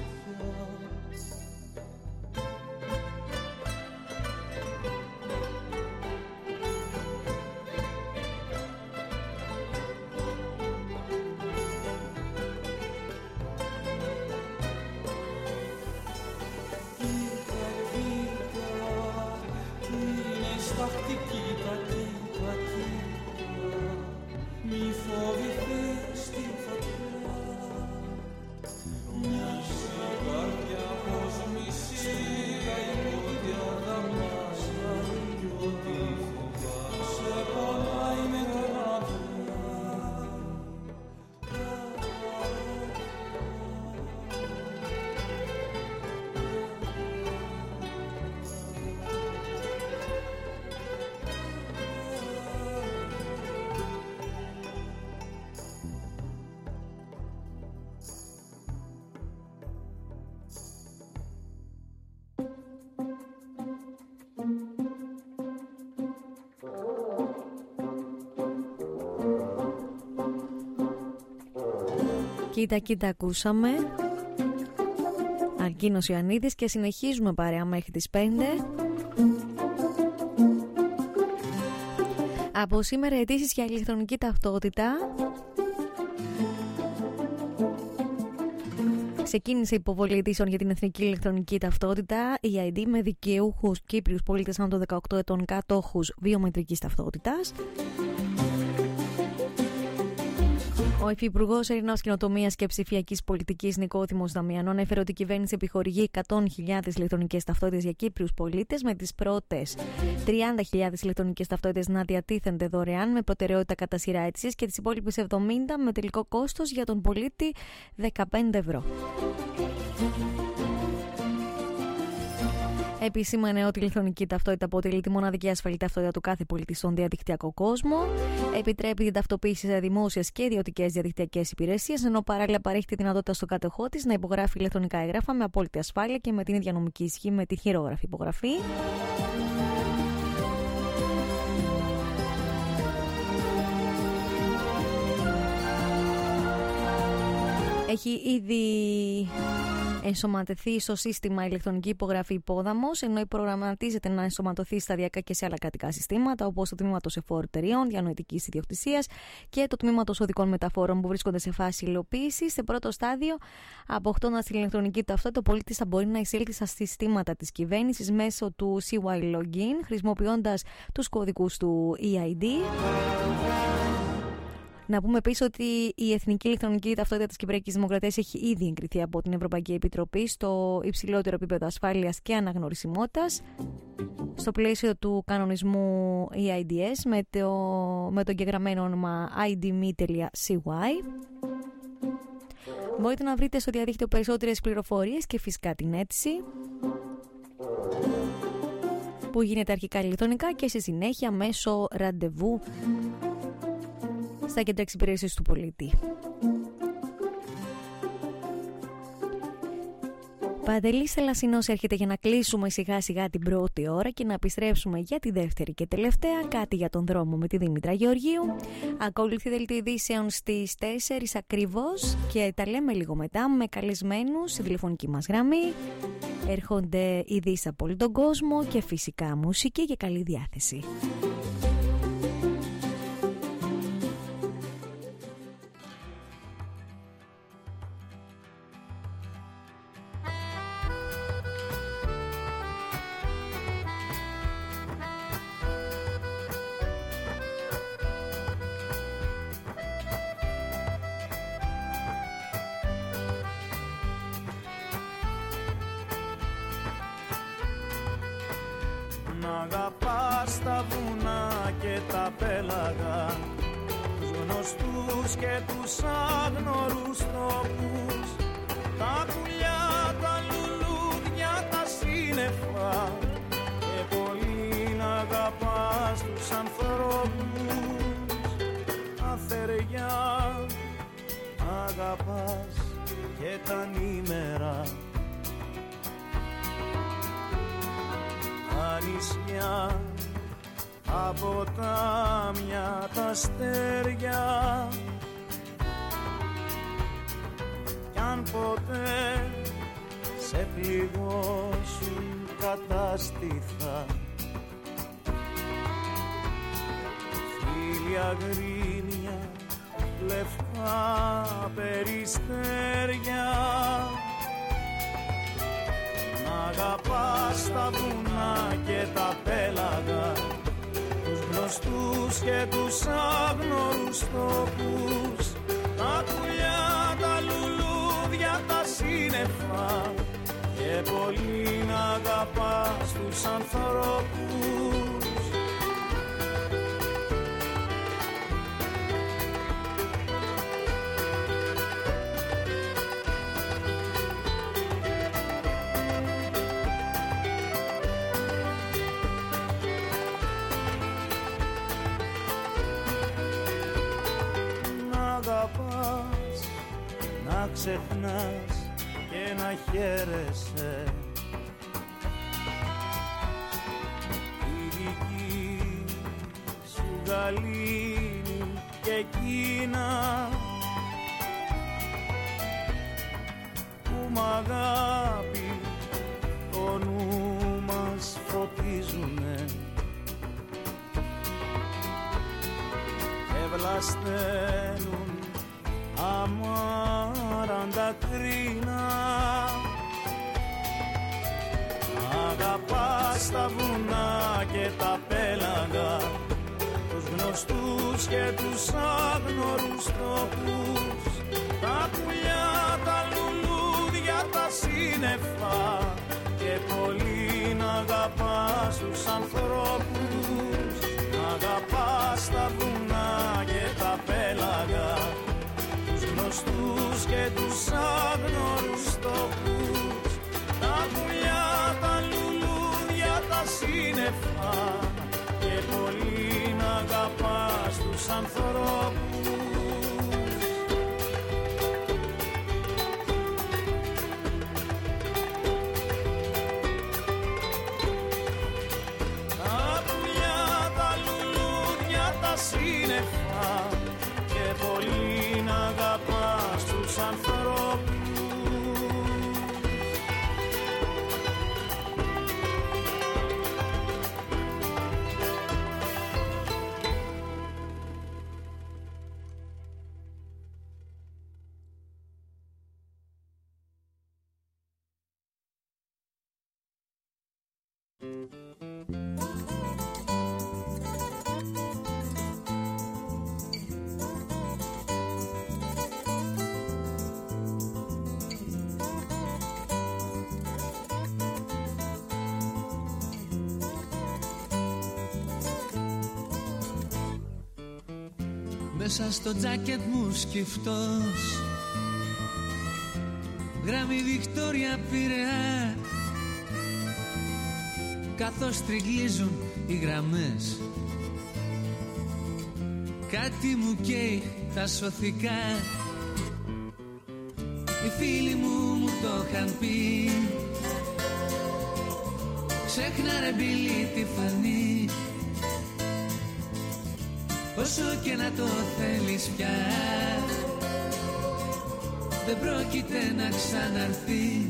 Κοίτα, κοίτα, ακούσαμε Αρκίνος Ιωαννίδης και συνεχίζουμε παρέα μέχρι τις πέντε. Από σήμερα αιτήσεις για ηλεκτρονική ταυτότητα. Ξεκίνησε η υποβολή αιτήσεων για την εθνική ηλεκτρονική ταυτότητα ι άι ντι με δικαιούχους Κύπριους πολίτες άνω των δεκαοκτώ ετών κατόχους βιομετρικής ταυτότητας. Ο Υφυπουργός Έρευνας, Καινοτομίας και Ψηφιακής Πολιτικής Νικόδημος Δαμιανών έφερε ότι η κυβέρνηση επιχορηγεί εκατό χιλιάδες ηλεκτρονικές ταυτότητες για Κύπριους πολίτες, με τις πρώτες τριάντα χιλιάδες ηλεκτρονικές ταυτότητες να διατίθενται δωρεάν με προτεραιότητα κατά σειρά αίτησης και τις υπόλοιπες εβδομήντα με τελικό κόστος για τον πολίτη δεκαπέντε ευρώ. Επισήμανε ότι η ηλεκτρονική ταυτότητα αποτελεί τη μοναδική ασφαλή ταυτότητα του κάθε πολίτη στον διαδικτυακό κόσμο. Επιτρέπει την ταυτοποίηση σε δημόσιες και ιδιωτικές διαδικτυακές υπηρεσίες, ενώ παράλληλα παρέχει τη δυνατότητα στον κάτοχό της να υπογράφει ηλεκτρονικά έγγραφα με απόλυτη ασφάλεια και με την ίδια νομική ισχύ με τη χειρόγραφη υπογραφή. Έχει ήδη ενσωματωθεί στο σύστημα ηλεκτρονική υπογραφή υπόδαμος, ενώ προγραμματίζεται να ενσωματωθεί σταδιακά και σε άλλα κρατικά συστήματα, όπως το τμήματος εφόρου εταιρεών διανοητικής ιδιοκτησίας και το τμήματος οδικών μεταφορών, που βρίσκονται σε φάση υλοποίησης. Σε πρώτο στάδιο, αποκτώντας την ηλεκτρονική ταυτότητα, ο πολίτης θα μπορεί να εισέλθει στα συστήματα της κυβέρνησης μέσω του σι γουάι Login, χρησιμοποιώντας τους κωδικούς του ι άι ντι. Να πούμε επίσης ότι η Εθνική Ηλεκτρονική Ταυτότητα της Κυπριακής Δημοκρατίας έχει ήδη εγκριθεί από την Ευρωπαϊκή Επιτροπή στο υψηλότερο επίπεδο ασφάλειας και αναγνωρισιμότητας στο πλαίσιο του κανονισμού ι άι ντι ες με το, με το εγγεγραμμένο όνομα άι ντι εμ ι τελεία σι γουάι. Μπορείτε να βρείτε στο διαδίκτυο περισσότερες πληροφορίες και φυσικά την αίτηση, που γίνεται αρχικά ηλεκτρονικά και στη συνέχεια μέσω ραντεβού στα κέντρα εξυπηρεσίας του πολίτη. Παντελής Θελασσινός έρχεται για να κλείσουμε σιγά σιγά την πρώτη ώρα και να επιστρέψουμε για τη δεύτερη και τελευταία. Κάτι για τον δρόμο με τη Δήμητρα Γεωργίου. Ακολουθεί δελτίο ειδήσεων στις τέσσερις ακριβώς και τα λέμε λίγο μετά με καλεσμένους στη τηλεφωνική μας γραμμή. Έρχονται ειδήσεις από όλο τον κόσμο και φυσικά μουσική και καλή διάθεση. Αγαπάς τα βουνά και τα πέλαγα, τους γνωστούς και τους άγνωρους τόπους, τα πουλιά, τα λουλούδια, τα σύννεφα, και πολύ να αγαπάς τους ανθρώπους. Τα θεριά αγαπάς και τα νήμερα, τα νησιά, τα ποτάμια, τα αστέρια. Κι αν ποτέ σε πληγώσουν κατάστηθα, φίλια γρίνια, λευκά περιστέρια. Αγαπάς τα βουνά και τα πέλαγα, τους γνωστούς και τους άγνωρους τόπους, τα πουλιά, τα λουλούδια, τα σύννεφα, και πολύ να αγαπάς τους ανθρώπους. Να ξεχνάς και να χαίρεσαι, η δική σου γαλήνη και εκείνα, μ' αγάπη το νου μας φωτίζουνε και βλασταίνουν αμάραντα κρίνα. Αγαπάς τα βουνά και τα πέλαγα, τους γνωστούς και τους άγνωρους τόπους, τα πουλιά, τα λουλούδια, τα σύννεφα και πολύ να αγαπάς τους ανθρώπους. Αγαπάς τα βουνά και τα πέλαγα, τους γνωστούς και τους άγνωρους τόπους, τα πουλιά, τα λουλούδια, τα σύννεφα και πολύ να αγαπάς τους ανθρώπους. Τα πουλιά, τα λουλούδια, τα σύννεφα και πολύ να αγαπάς τους ανθρώπους. Μέσα στο τζάκετ μου σκυφτός, γράμμη Βικτόρια Πειραιά, καθώς τριγλίζουν οι γραμμές, κάτι μου καίει τα σωθικά. Οι φίλοι μου μου το είχαν πει, ξέχνα ρε Μπίλη τη φανή, όσο και να το θέλεις πια δεν πρόκειται να ξαναρθεί.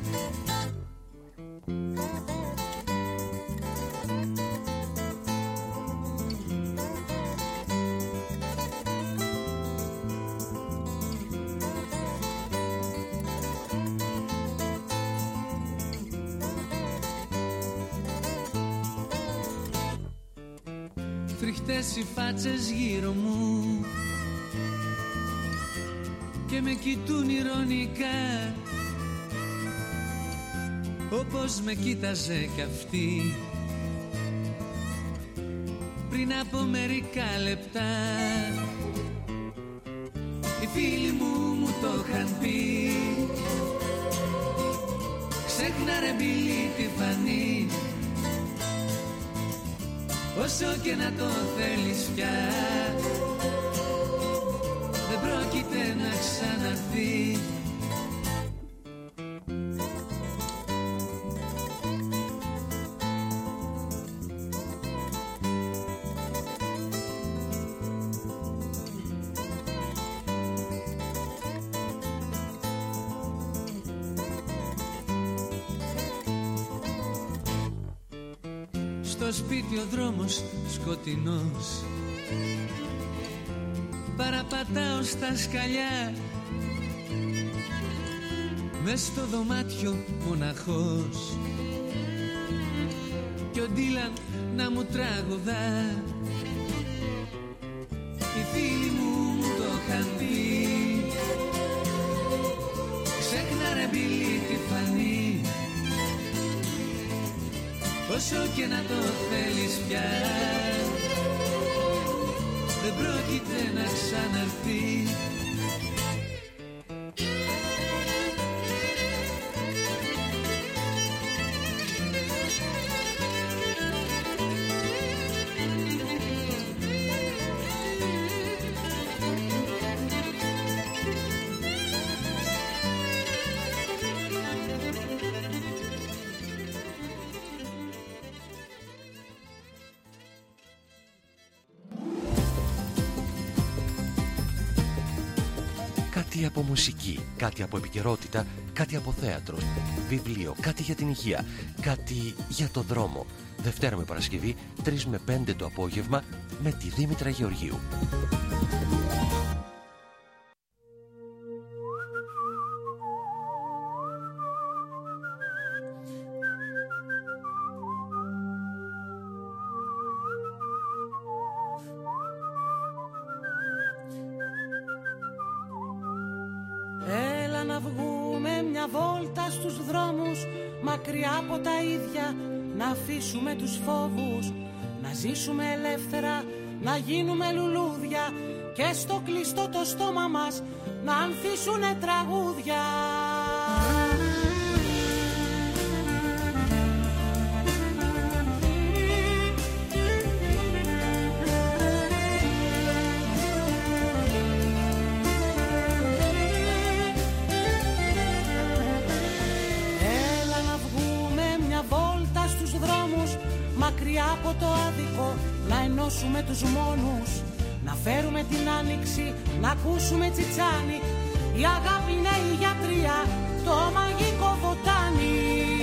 Φρικτές οι φάτσες γύρω μου και με κοιτούν ειρωνικά, όπως με κοίταζε κι αυτή πριν από μερικά λεπτά. Οι φίλοι μου μου το είχαν πει, ξέχνα ρε Μπίλη τη φανή, όσο και να το θέλεις πια δεν πρόκειται να ξαναρθεί. Στο σπίτι ο δρόμος σκοτεινός, παραπατάω στα σκαλιά, μες στο δωμάτιο μοναχός κι ο Ντίλαν να μου τραγουδά. Οι φίλοι μου μου το είχαν πει, ξέχνα ρε Μπίλη τη φανή, όσο και να το θέλεις πια δεν πρόκειται να ξαναρθεί. Κάτι από μουσική, κάτι από επικαιρότητα, κάτι από θέατρο, βιβλίο, κάτι για την υγεία, κάτι για το δρόμο. Δευτέρα με Παρασκευή, τρεις με πέντε το απόγευμα, με τη Δήμητρα Γεωργίου. Έλα να βγούμε μια βόλτα στους δρόμους, μακριά από τα ίδια, να αφήσουμε τους φόβους, να ζήσουμε ελεύθερα, να γίνουμε λουλούδια και στο κλειστό το στόμα μας να ανθίσουνε τραγούδια. Μακριά από το άδικο, να ενώσουμε τους μόνους, να φέρουμε την άνοιξη, να ακούσουμε τσιτσάνι. Η αγάπη είναι η γιατρία, το μαγικό βοτάνι.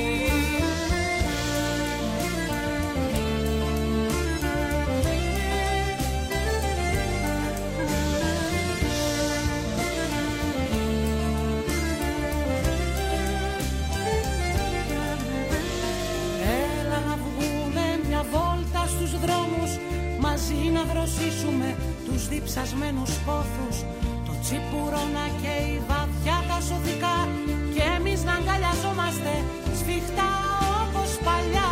Μαζί να δροσίσουμε τους διψασμένους πόθους, το τσιπουρώνα και η βαθιά τα σωθικά, και εμείς να αγκαλιαζόμαστε σφιχτά όπως παλιά.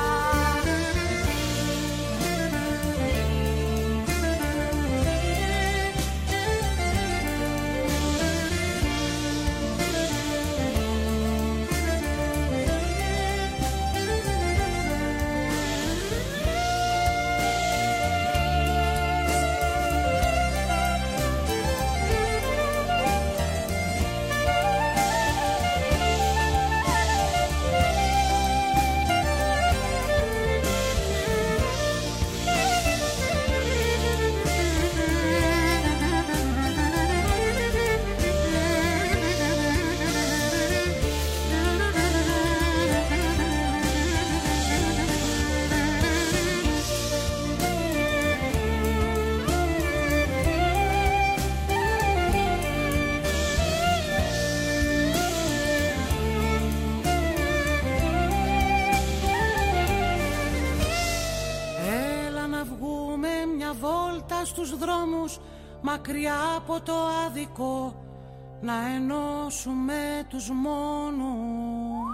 Στους δρόμους, μακριά από το άδικο, να ενώσουμε τους μόνους.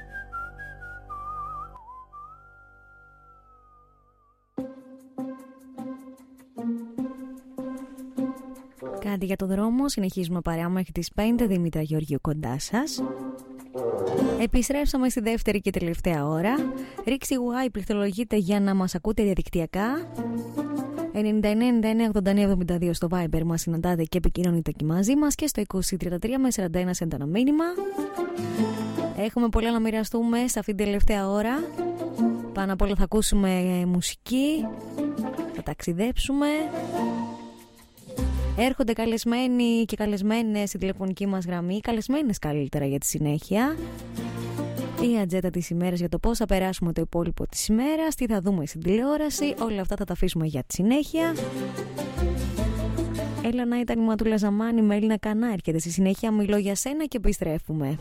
Κάτι για το δρόμο, συνεχίζουμε παρέα μέχρι τις πέντε. Δήμητρα Γεωργίου κοντά σας. Επιστρέψαμε στη δεύτερη και τελευταία ώρα. Ρίξη Γουάι πληκτρολογείτε για να μας ακούτε διαδικτυακά. ενενήντα εννέα ενενήντα εννέα ογδόντα εννέα εβδομήντα δύο στο Viber μας συναντάτε και επικοινωνείτε και μαζί μας, και στο είκοσι τριάντα τρία με σαράντα ένα σε ένα μήνυμα. Έχουμε πολλά να μοιραστούμε σε αυτήν την τελευταία ώρα. Πάνω απ' όλα θα ακούσουμε μουσική, θα ταξιδέψουμε. Έρχονται καλεσμένοι και καλεσμένες στη τηλεφωνική μας γραμμή, καλεσμένες καλύτερα για τη συνέχεια. Η ατζέντα της ημέρας για το πώς θα περάσουμε το υπόλοιπο της ημέρας, τι θα δούμε στην τηλεόραση, όλα αυτά θα τα αφήσουμε για τη συνέχεια. Έλα να ήταν η Ματούλα Ζαμάνη με Έλληνα Κανά, έρχεται στη συνέχεια. Μιλώ για σένα και επιστρέφουμε.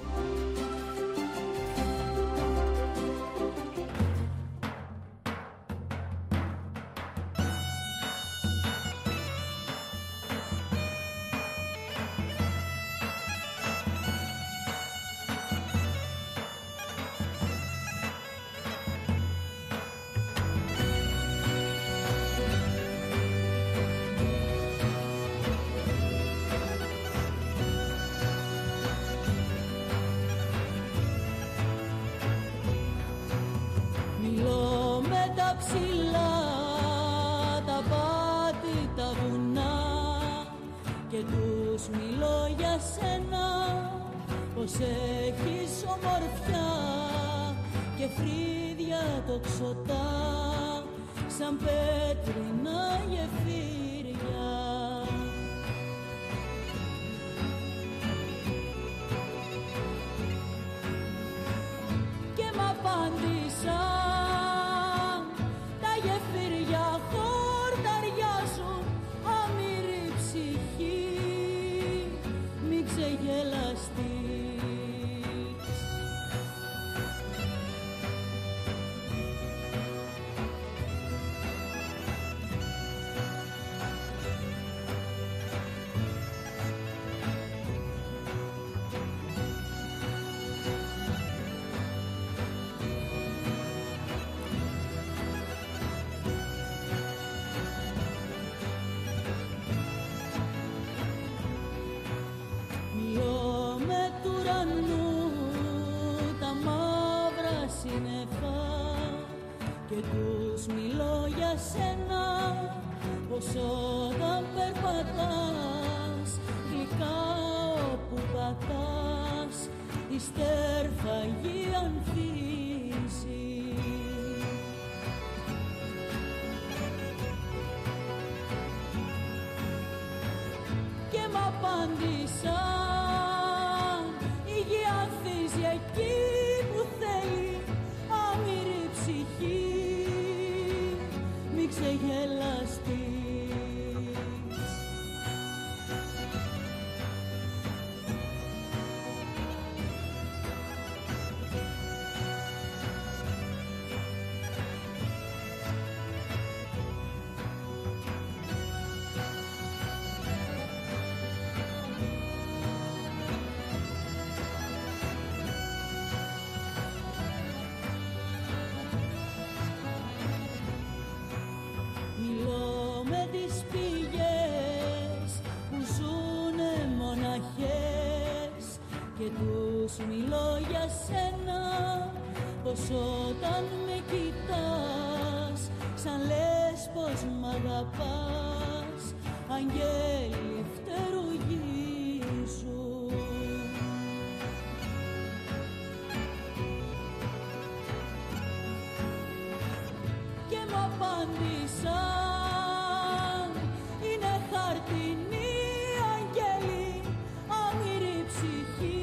Έχεις ομορφιά και φρύδια τοξωτά σαν πέτρινα γεφύρια. και τους μιλώ για σένα, πως όταν περπατάς γλυκά όπου πατάς η στέρφαγη ανθίζει. Και μ' απάντησαν η γη ανθίζει εκεί που θέλει άμυρη ψυχή, μη ξεγελαστείς. Και τους μιλώ για σένα, πως όταν με κοιτάς σαν λες πως μ' αγαπάς, αγγέλη φτερουγίζουν. Και μ' απάντησαν είναι χαρτινή αγγέλη, άμυρη ψυχή,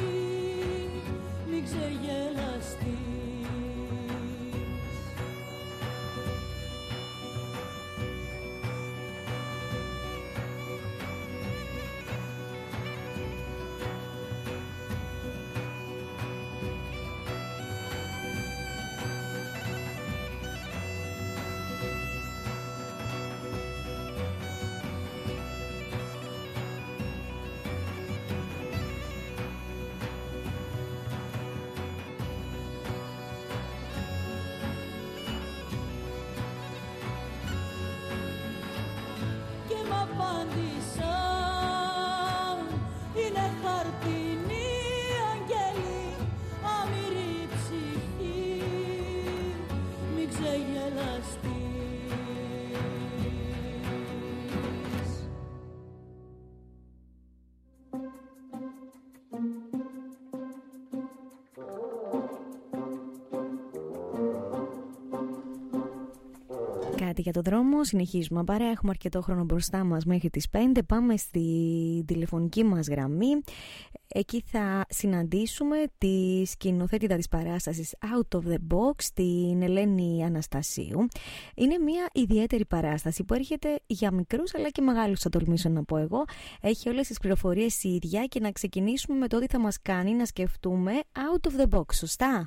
Κάτι για τον δρόμο, συνεχίζουμε παρέα, έχουμε αρκετό χρόνο μπροστά μας μέχρι τις πέντε. Πάμε στη τηλεφωνική μας γραμμή. Εκεί θα συναντήσουμε τη σκηνοθέτητα της παράστασης Out of the Box, την Ελένη Αναστασίου. Είναι μια ιδιαίτερη παράσταση που έρχεται για μικρούς αλλά και μεγάλους, θα τολμήσω να πω εγώ. Έχει όλες τις πληροφορίες η ίδια και να ξεκινήσουμε με το ότι θα μας κάνει να σκεφτούμε Out of the Box, σωστά?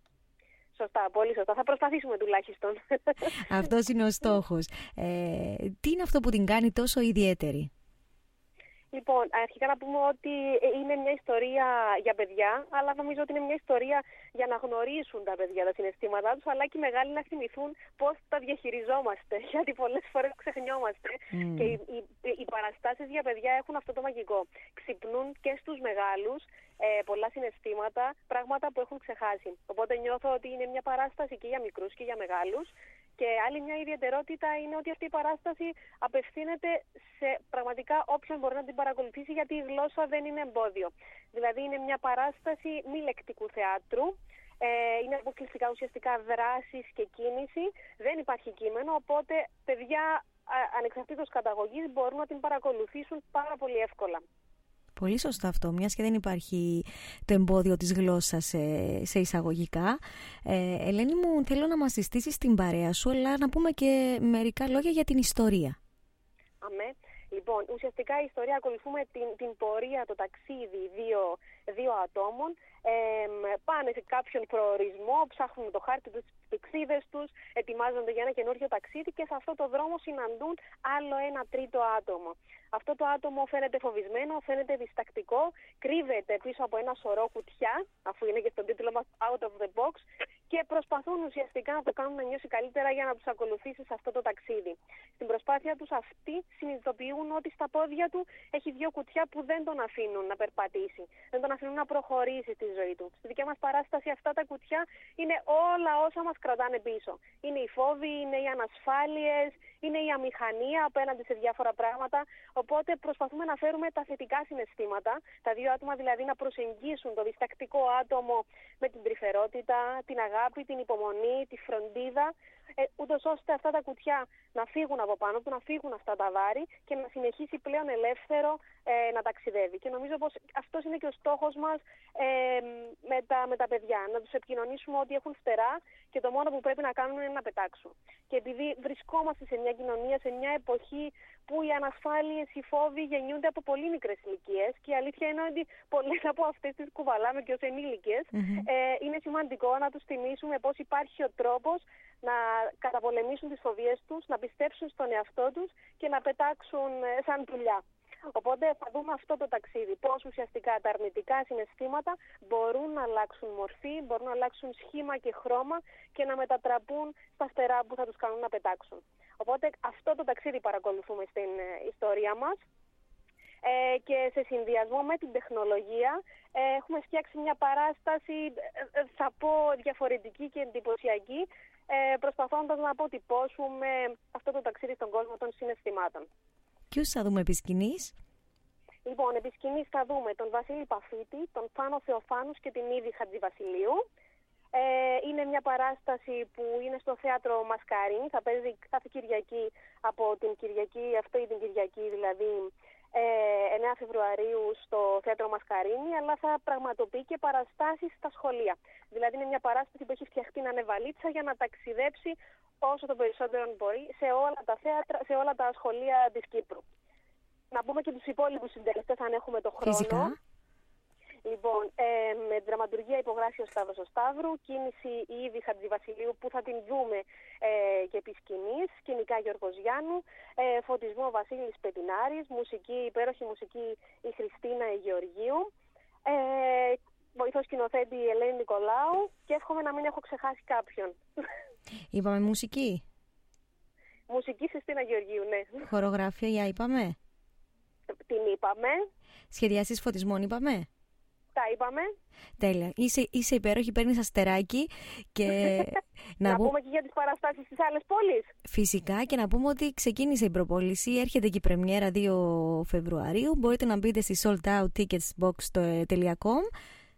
Σωστά, πολύ σωστά. Θα προσπαθήσουμε τουλάχιστον. Αυτός είναι ο στόχος. Ε, τι είναι αυτό που την κάνει τόσο ιδιαίτερη? Λοιπόν, αρχικά να πούμε ότι είναι μια ιστορία για παιδιά, αλλά νομίζω ότι είναι μια ιστορία για να γνωρίσουν τα παιδιά τα συναισθήματά τους, αλλά και οι μεγάλοι να θυμηθούν πώς τα διαχειριζόμαστε, γιατί πολλές φορές ξεχνιόμαστε. Mm. Και οι, οι, οι παραστάσεις για παιδιά έχουν αυτό το μαγικό. Ξυπνούν και στους μεγάλους ε, πολλά συναισθήματα, πράγματα που έχουν ξεχάσει. Οπότε νιώθω ότι είναι μια παράσταση και για μικρούς και για μεγάλους. Και άλλη μια ιδιαιτερότητα είναι ότι αυτή η παράσταση απευθύνεται σε πραγματικά όποιον μπορεί να την παρακολουθήσει, γιατί η γλώσσα δεν είναι εμπόδιο. Δηλαδή είναι μια παράσταση μη λεκτικού θεάτρου, ε, είναι αποκλειστικά ουσιαστικά δράσεις και κίνηση, δεν υπάρχει κείμενο, οπότε παιδιά ανεξαρτήτως καταγωγής μπορούν να την παρακολουθήσουν πάρα πολύ εύκολα. Πολύ σωστό αυτό, μιας και δεν υπάρχει το εμπόδιο της γλώσσας σε, σε εισαγωγικά. Ε, Ελένη μου, θέλω να μας συστήσεις την παρέα σου, αλλά να πούμε και μερικά λόγια για την ιστορία. Αμέ. Λοιπόν, ουσιαστικά η ιστορία ακολουθούμε την, την πορεία, το ταξίδι δύο, δύο ατόμων. Ε, πάνε σε κάποιον προορισμό, ψάχνουν το χάρτη τους, τις πηξίδες τους, ετοιμάζονται για ένα καινούριο ταξίδι και σε αυτό το δρόμο συναντούν άλλο ένα τρίτο άτομο. Αυτό το άτομο φαίνεται φοβισμένο, φαίνεται διστακτικό, κρύβεται πίσω από ένα σωρό κουτιά, αφού είναι και στον τίτλο μας Out of the Box, και προσπαθούν ουσιαστικά να το κάνουν να νιώσει καλύτερα για να τους ακολουθήσει σε αυτό το ταξίδι. Στην προσπάθεια τους αυτή συνειδητοποιούν ότι στα πόδια του έχει δύο κουτιά που δεν τον αφήνουν να περπατήσει, δεν τον αφήνουν να προχωρήσει στη ζωή του. Στη δικιά μας παράσταση αυτά τα κουτιά είναι όλα όσα μας κρατάνε πίσω. Είναι οι φόβοι, είναι οι ανασφάλειες, είναι η αμηχανία απέναντι σε διάφορα πράγματα. Οπότε προσπαθούμε να φέρουμε τα θετικά συναισθήματα, τα δύο άτομα δηλαδή να προσεγγίσουν το διστακτικό άτομο με την τρυφερότητα, την αγάπη, την υπομονή, τη φροντίδα, ε, ούτως ώστε αυτά τα κουτιά να φύγουν από πάνω του, να φύγουν αυτά τα βάρη και να συνεχίσει πλέον ελεύθερο ε, να ταξιδεύει. Και νομίζω πως αυτός είναι και ο στόχος μας ε, με, τα, με τα παιδιά, να τους επικοινωνήσουμε ότι έχουν φτερά και το μόνο που πρέπει να κάνουν είναι να πετάξουν. Και επειδή βρισκόμαστε σε μια κοινωνία, σε μια εποχή που οι ανασφάλειες, οι φόβοι γεννιούνται από πολύ μικρές ηλικίες και η αλήθεια είναι ότι πολλές από αυτές τις κουβαλάμε και ως ενήλικες, mm-hmm. ε, είναι σημαντικό να τους θυμίσουμε πως υπάρχει ο τρόπος να καταπολεμήσουν τις φοβίες τους, να πιστέψουν στον εαυτό τους και να πετάξουν σαν πουλιά. Οπότε θα δούμε αυτό το ταξίδι, πώς ουσιαστικά τα αρνητικά συναισθήματα μπορούν να αλλάξουν μορφή, μπορούν να αλλάξουν σχήμα και χρώμα και να μετατραπούν στα φτερά που θα τους κάνουν να πετάξουν. Οπότε αυτό το ταξίδι παρακολουθούμε στην ιστορία μας ε, και σε συνδυασμό με την τεχνολογία ε, έχουμε φτιάξει μια παράσταση, ε, θα πω διαφορετική και εντυπωσιακή, ε, προσπαθώντας να αποτυπώσουμε αυτό το ταξίδι στον κόσμο των συναισθημάτων. Ποιους θα δούμε επί σκηνής? Λοιπόν, επί σκηνής θα δούμε τον Βασίλη Παφίτη, τον Φάνο Θεοφάνους και την Ήδη Χατζηβασιλείου. Ε, είναι μια παράσταση που είναι στο θέατρο Μασκαρίνη, θα παίζει κάθε Κυριακή από την Κυριακή, αυτή την Κυριακή δηλαδή, ε, εννέα Φεβρουαρίου στο θέατρο Μασκαρίνη, αλλά θα πραγματοποιεί και παραστάσεις στα σχολεία. Δηλαδή είναι μια παράσταση που έχει φτιαχτεί να είναι βαλίτσα για να ταξιδέψει όσο το περισσότερο μπορεί σε όλα τα θέατρα, σε όλα τα σχολεία της Κύπρου. Να πούμε και τους υπόλοιπους συντελεστές αν έχουμε το χρόνο. Φυσικά. Λοιπόν, ε, με δραματουργία υπογράφει ο Σταύρος ο Σταύρου, κίνηση η Ήδη Χατζηβασιλείου που θα την δούμε ε, και επί σκηνής, σκηνικά Γιώργος Γιάννου, ε, φωτισμό Βασίλης Πετινάρης, μουσική, υπέροχη μουσική η Χριστίνα η Γεωργίου, ε, βοηθός σκηνοθέτη η Ελένη Νικολάου και εύχομαι να μην έχω ξεχάσει κάποιον. Είπαμε μουσική. Μουσική Χριστίνα Γεωργίου, ναι. Χορογραφία είπαμε. Την είπαμε. Σχεδιαστής φωτισμών είπαμε. Τα είπαμε. Τέλεια. Είσαι, είσαι υπέροχη, παίρνεις αστεράκι και να, να πούμε και για τις παραστάσεις στις άλλες πόλεις. Φυσικά, και να πούμε ότι ξεκίνησε η προπόληση, έρχεται και η πρεμιέρα δύο Φεβρουαρίου. Μπορείτε να μπείτε στη sold out tickets box τελεία com.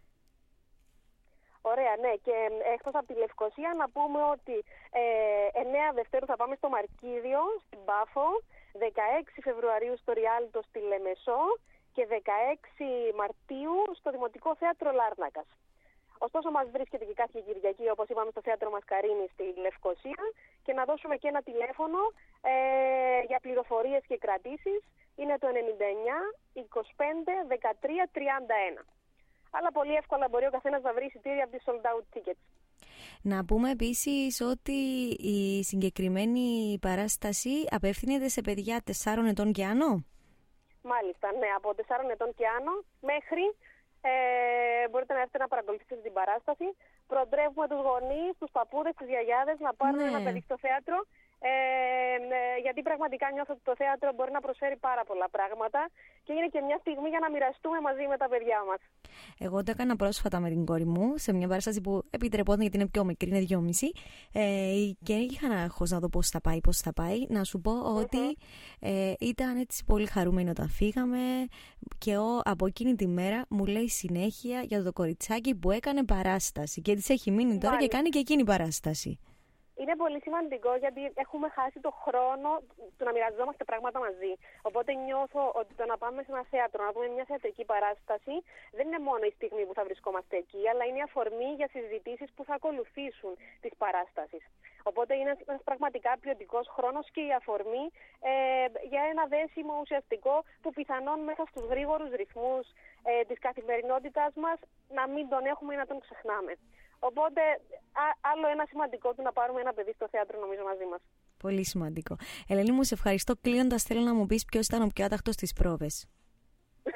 Ωραία, ναι. Και εκτός από τη Λευκοσία να πούμε ότι ε, εννέα Δευτέρου θα πάμε στο Μαρκίδιο, στην Πάφο, δεκαέξι Φεβρουαρίου στο Ριάλτο στη Λεμεσό και δεκαέξι Μαρτίου στο Δημοτικό Θέατρο Λάρνακας. Ωστόσο μας βρίσκεται και κάθε Κυριακή, όπως είπαμε, στο Θέατρο Μασκαρίνη στη Λευκοσία και να δώσουμε και ένα τηλέφωνο ε, για πληροφορίες και κρατήσεις. Είναι το ενενήντα εννιά είκοσι πέντε δεκατρία τριάντα ένα. Αλλά πολύ εύκολα μπορεί ο καθένας να βρει εισιτήρια από τις sold out tickets. Να πούμε επίσης ότι η συγκεκριμένη παράσταση απευθύνεται σε παιδιά τεσσάρων ετών και άνω. Μάλιστα, ναι, από τεσσάρων ετών και άνω μέχρι ε, μπορείτε να έρθετε να παρακολουθήσετε την παράσταση. Προτρέπουμε τους γονείς, τους παππούδες, τις γιαγιάδες να πάρουν ναι. ένα παιδί στο θέατρο. Ε, ε, γιατί πραγματικά νιώθω ότι το θέατρο μπορεί να προσφέρει πάρα πολλά πράγματα και είναι και μια στιγμή για να μοιραστούμε μαζί με τα παιδιά μας. Εγώ το έκανα πρόσφατα με την κόρη μου σε μια παράσταση που επιτρεπόταν γιατί είναι πιο μικρή, είναι δυόμιση, ε, και είχα άγχος να δω πώς θα πάει, πώς θα πάει. Να σου πω mm-hmm. ότι ε, ήταν έτσι πολύ χαρούμενη όταν φύγαμε και ο, από εκείνη τη μέρα μου λέει συνέχεια για το κοριτσάκι που έκανε παράσταση και της έχει μείνει τώρα Μάλιστα. Και κάνει και εκείνη παράσταση. Είναι πολύ σημαντικό γιατί έχουμε χάσει το χρόνο του να μοιραζόμαστε πράγματα μαζί. Οπότε νιώθω ότι το να πάμε σε ένα θέατρο, να δούμε μια θεατρική παράσταση, δεν είναι μόνο η στιγμή που θα βρισκόμαστε εκεί, αλλά είναι η αφορμή για συζητήσεις που θα ακολουθήσουν της παράστασης. Οπότε είναι ένας πραγματικά ποιοτικός χρόνος και η αφορμή ε, για ένα δέσιμο ουσιαστικό που πιθανόν μέσα στους γρήγορους ρυθμούς ε, της καθημερινότητάς μας να μην τον έχουμε ή να τον ξεχνάμε. Οπότε α, άλλο ένα σημαντικό του να πάρουμε ένα παιδί στο θέατρο νομίζω μαζί μας. Πολύ σημαντικό. Ελένη μου, σε ευχαριστώ. Κλείνοντας θέλω να μου πεις ποιος ήταν ο πιο άταχτος στις πρόβες.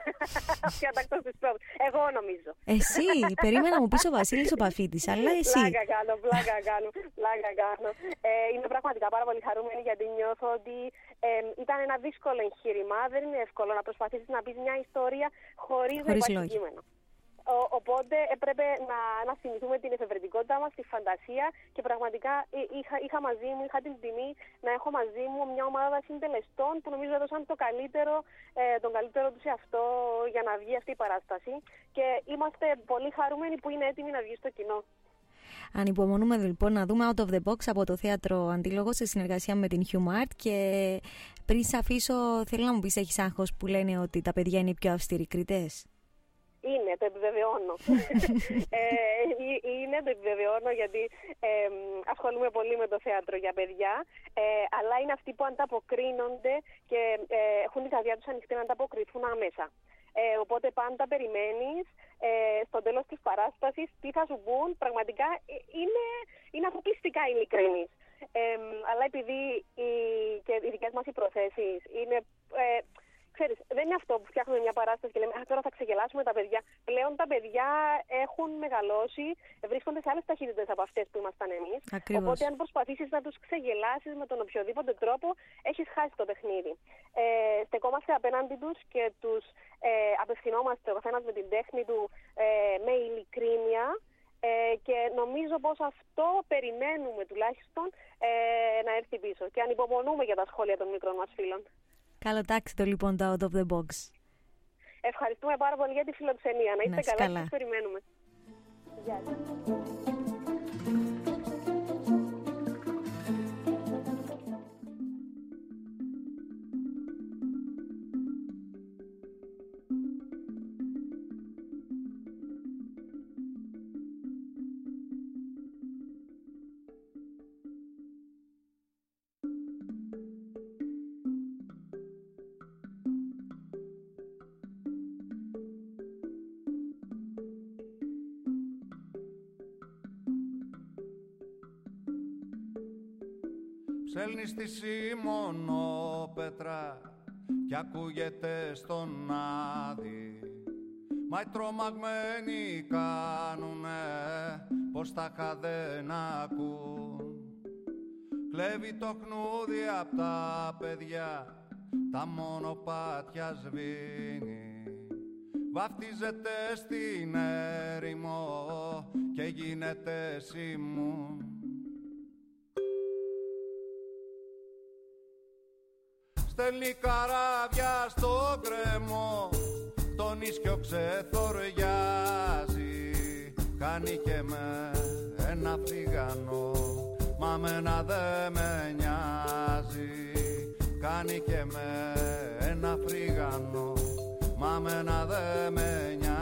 Αδιάτακτος της πρόβας. Εγώ νομίζω. Εσύ, περίμενα να μου πεις ο Βασίλης ο Παφίτης, αλλά εσύ. Πλάκα κάνω, πλάκα κάνω, πλάκα κάνω. Ε, είμαι πραγματικά πάρα πολύ χαρούμενη γιατί νιώθω ότι ε, ήταν ένα δύσκολο εγχείρημα. Δεν είναι εύκολο να προσπαθήσεις να πεις μια ιστορία χωρίς, χωρίς να υπάρχει λόγια. Κείμενο. Ο, οπότε έπρεπε να, να θυμηθούμε την εφευρετικότητά μας, τη φαντασία και πραγματικά είχα, είχα μαζί μου, είχα την τιμή να έχω μαζί μου μια ομάδα συντελεστών που νομίζω έδωσαν το καλύτερο, ε, τον καλύτερο τους εαυτό για να βγει αυτή η παράσταση και είμαστε πολύ χαρούμενοι που είναι έτοιμοι να βγει στο κοινό. Ανυπομονούμε λοιπόν να δούμε Out of the Box από το Θέατρο Αντίλογο σε συνεργασία με την Humart και πριν σε αφήσω θέλω να μου πεις, έχεις άγχος που λένε ότι τα παιδιά είναι οι πιο αυστηροί κριτές? Είναι, το επιβεβαιώνω. ε, είναι, το επιβεβαιώνω γιατί ε, ασχολούμαι πολύ με το θέατρο για παιδιά, ε, αλλά είναι αυτοί που ανταποκρίνονται και ε, έχουν την καρδιά τους ανοιχτή να ανταποκριθούν άμεσα. Ε, οπότε πάντα περιμένεις ε, στο τέλος της παράστασης τι θα σου πούν. Πραγματικά είναι, είναι αποκλειστικά ειλικρινείς. Ε, αλλά επειδή οι, και οι δικές μας οι προθέσεις είναι... Ε, Ξέρεις, δεν είναι αυτό που φτιάχνουμε μια παράσταση και λέμε «Α, τώρα θα ξεγελάσουμε τα παιδιά». Πλέον τα παιδιά έχουν μεγαλώσει, βρίσκονται σε άλλες ταχύτητες από αυτές που ήμασταν εμείς. Ακριβώς. Οπότε αν προσπαθήσεις να τους ξεγελάσεις με τον οποιοδήποτε τρόπο, έχεις χάσει το παιχνίδι. Ε, στεκόμαστε απέναντι τους και τους ε, απευθυνόμαστε ο καθένας με την τέχνη του ε, με ειλικρίνεια. Ε, και νομίζω πως αυτό περιμένουμε τουλάχιστον ε, να έρθει πίσω. Και ανυπομονούμε για τα σχόλια των μικρών μας φίλων. Καλοτάξτε το λοιπόν το Out of the Box. Ευχαριστούμε πάρα πολύ για τη φιλοξενία. Να είστε καλά, σας περιμένουμε. Γεια σας. Ψέλνει στη Σιμονόπετρα κι ακούγεται στον Άδη. Μα οι τρομαγμένοι κάνουνε πως τα είχα δεν ακούν. Κλέβει το χνούδι απ' τα παιδιά, τα μονοπάτια σβήνει. Βαφτίζεται στην έρημο και γίνεται σιμούν. Στέλνει καράβια στο κρεμό, τον ίσκιο ξεθοριάζει. Κάνει και με ένα φλιγανό, μα μένα δε με νοιάζει. Κάνει και με ένα φλιγανό, μα μένα δε με νοιάζει.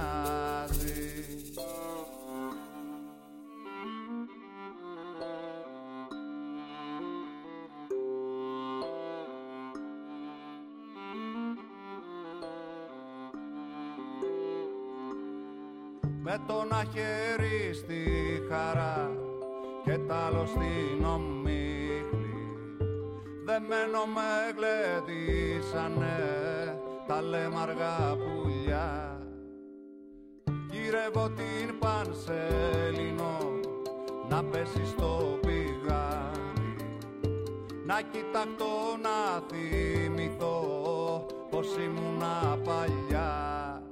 Με το ένα χέρι στη χαρά και τ' άλλο στην ομίχλη, δεμένο με γλεντήσανε τα λέμαργα πουλιά. Γυρεύω την Πανσέλινο να πέσει στο πηγάδι, να κοιταχτώ να θυμηθώ πως ήμουνα παλιά.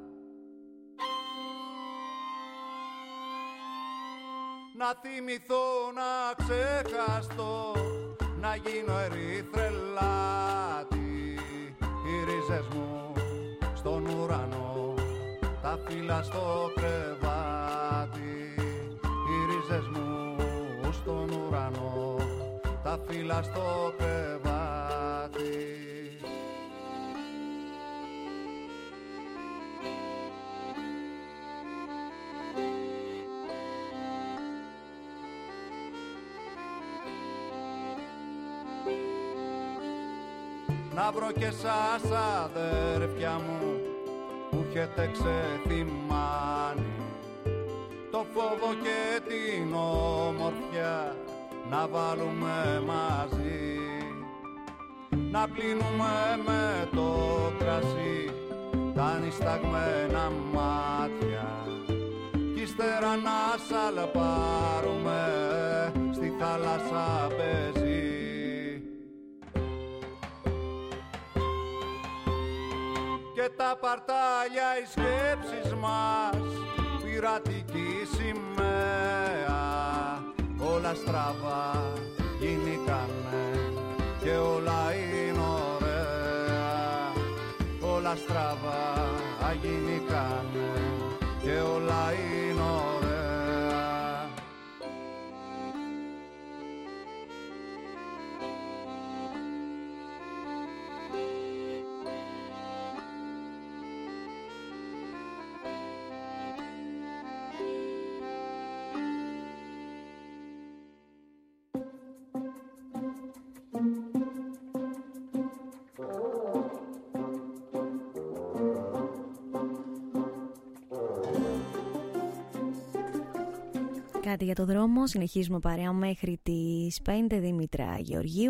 Να θυμηθώ να ξεχαστώ, να γίνω ερυθρελάτη. Οι ρίζες μου στον ουρανό, τα φύλλα στο κρεβάτι. Οι ρίζες μου στον ουρανό, τα φύλλα στο κρεβάτι. Να βρω και σας αδέρφια μου που έχετε ξεθυμάνει το φόβο και την ομορφιά να βάλουμε μαζί. Να πλύνουμε με το κρασί τα νησταγμένα μάτια κι ύστερα να σαλπάρουμε στη θάλασσα παίζει. Και τα παρτάλια οι σκέψεις μας πειρατική σημαία, όλα στραβά γίνηκανε και όλα είναι ωραία, όλα στραβά γίνηκανε και όλα είναι ωραία. Κάτι για το δρόμο, συνεχίζουμε παρέα μέχρι τις πέντε. Δήμητρα Γεωργίου.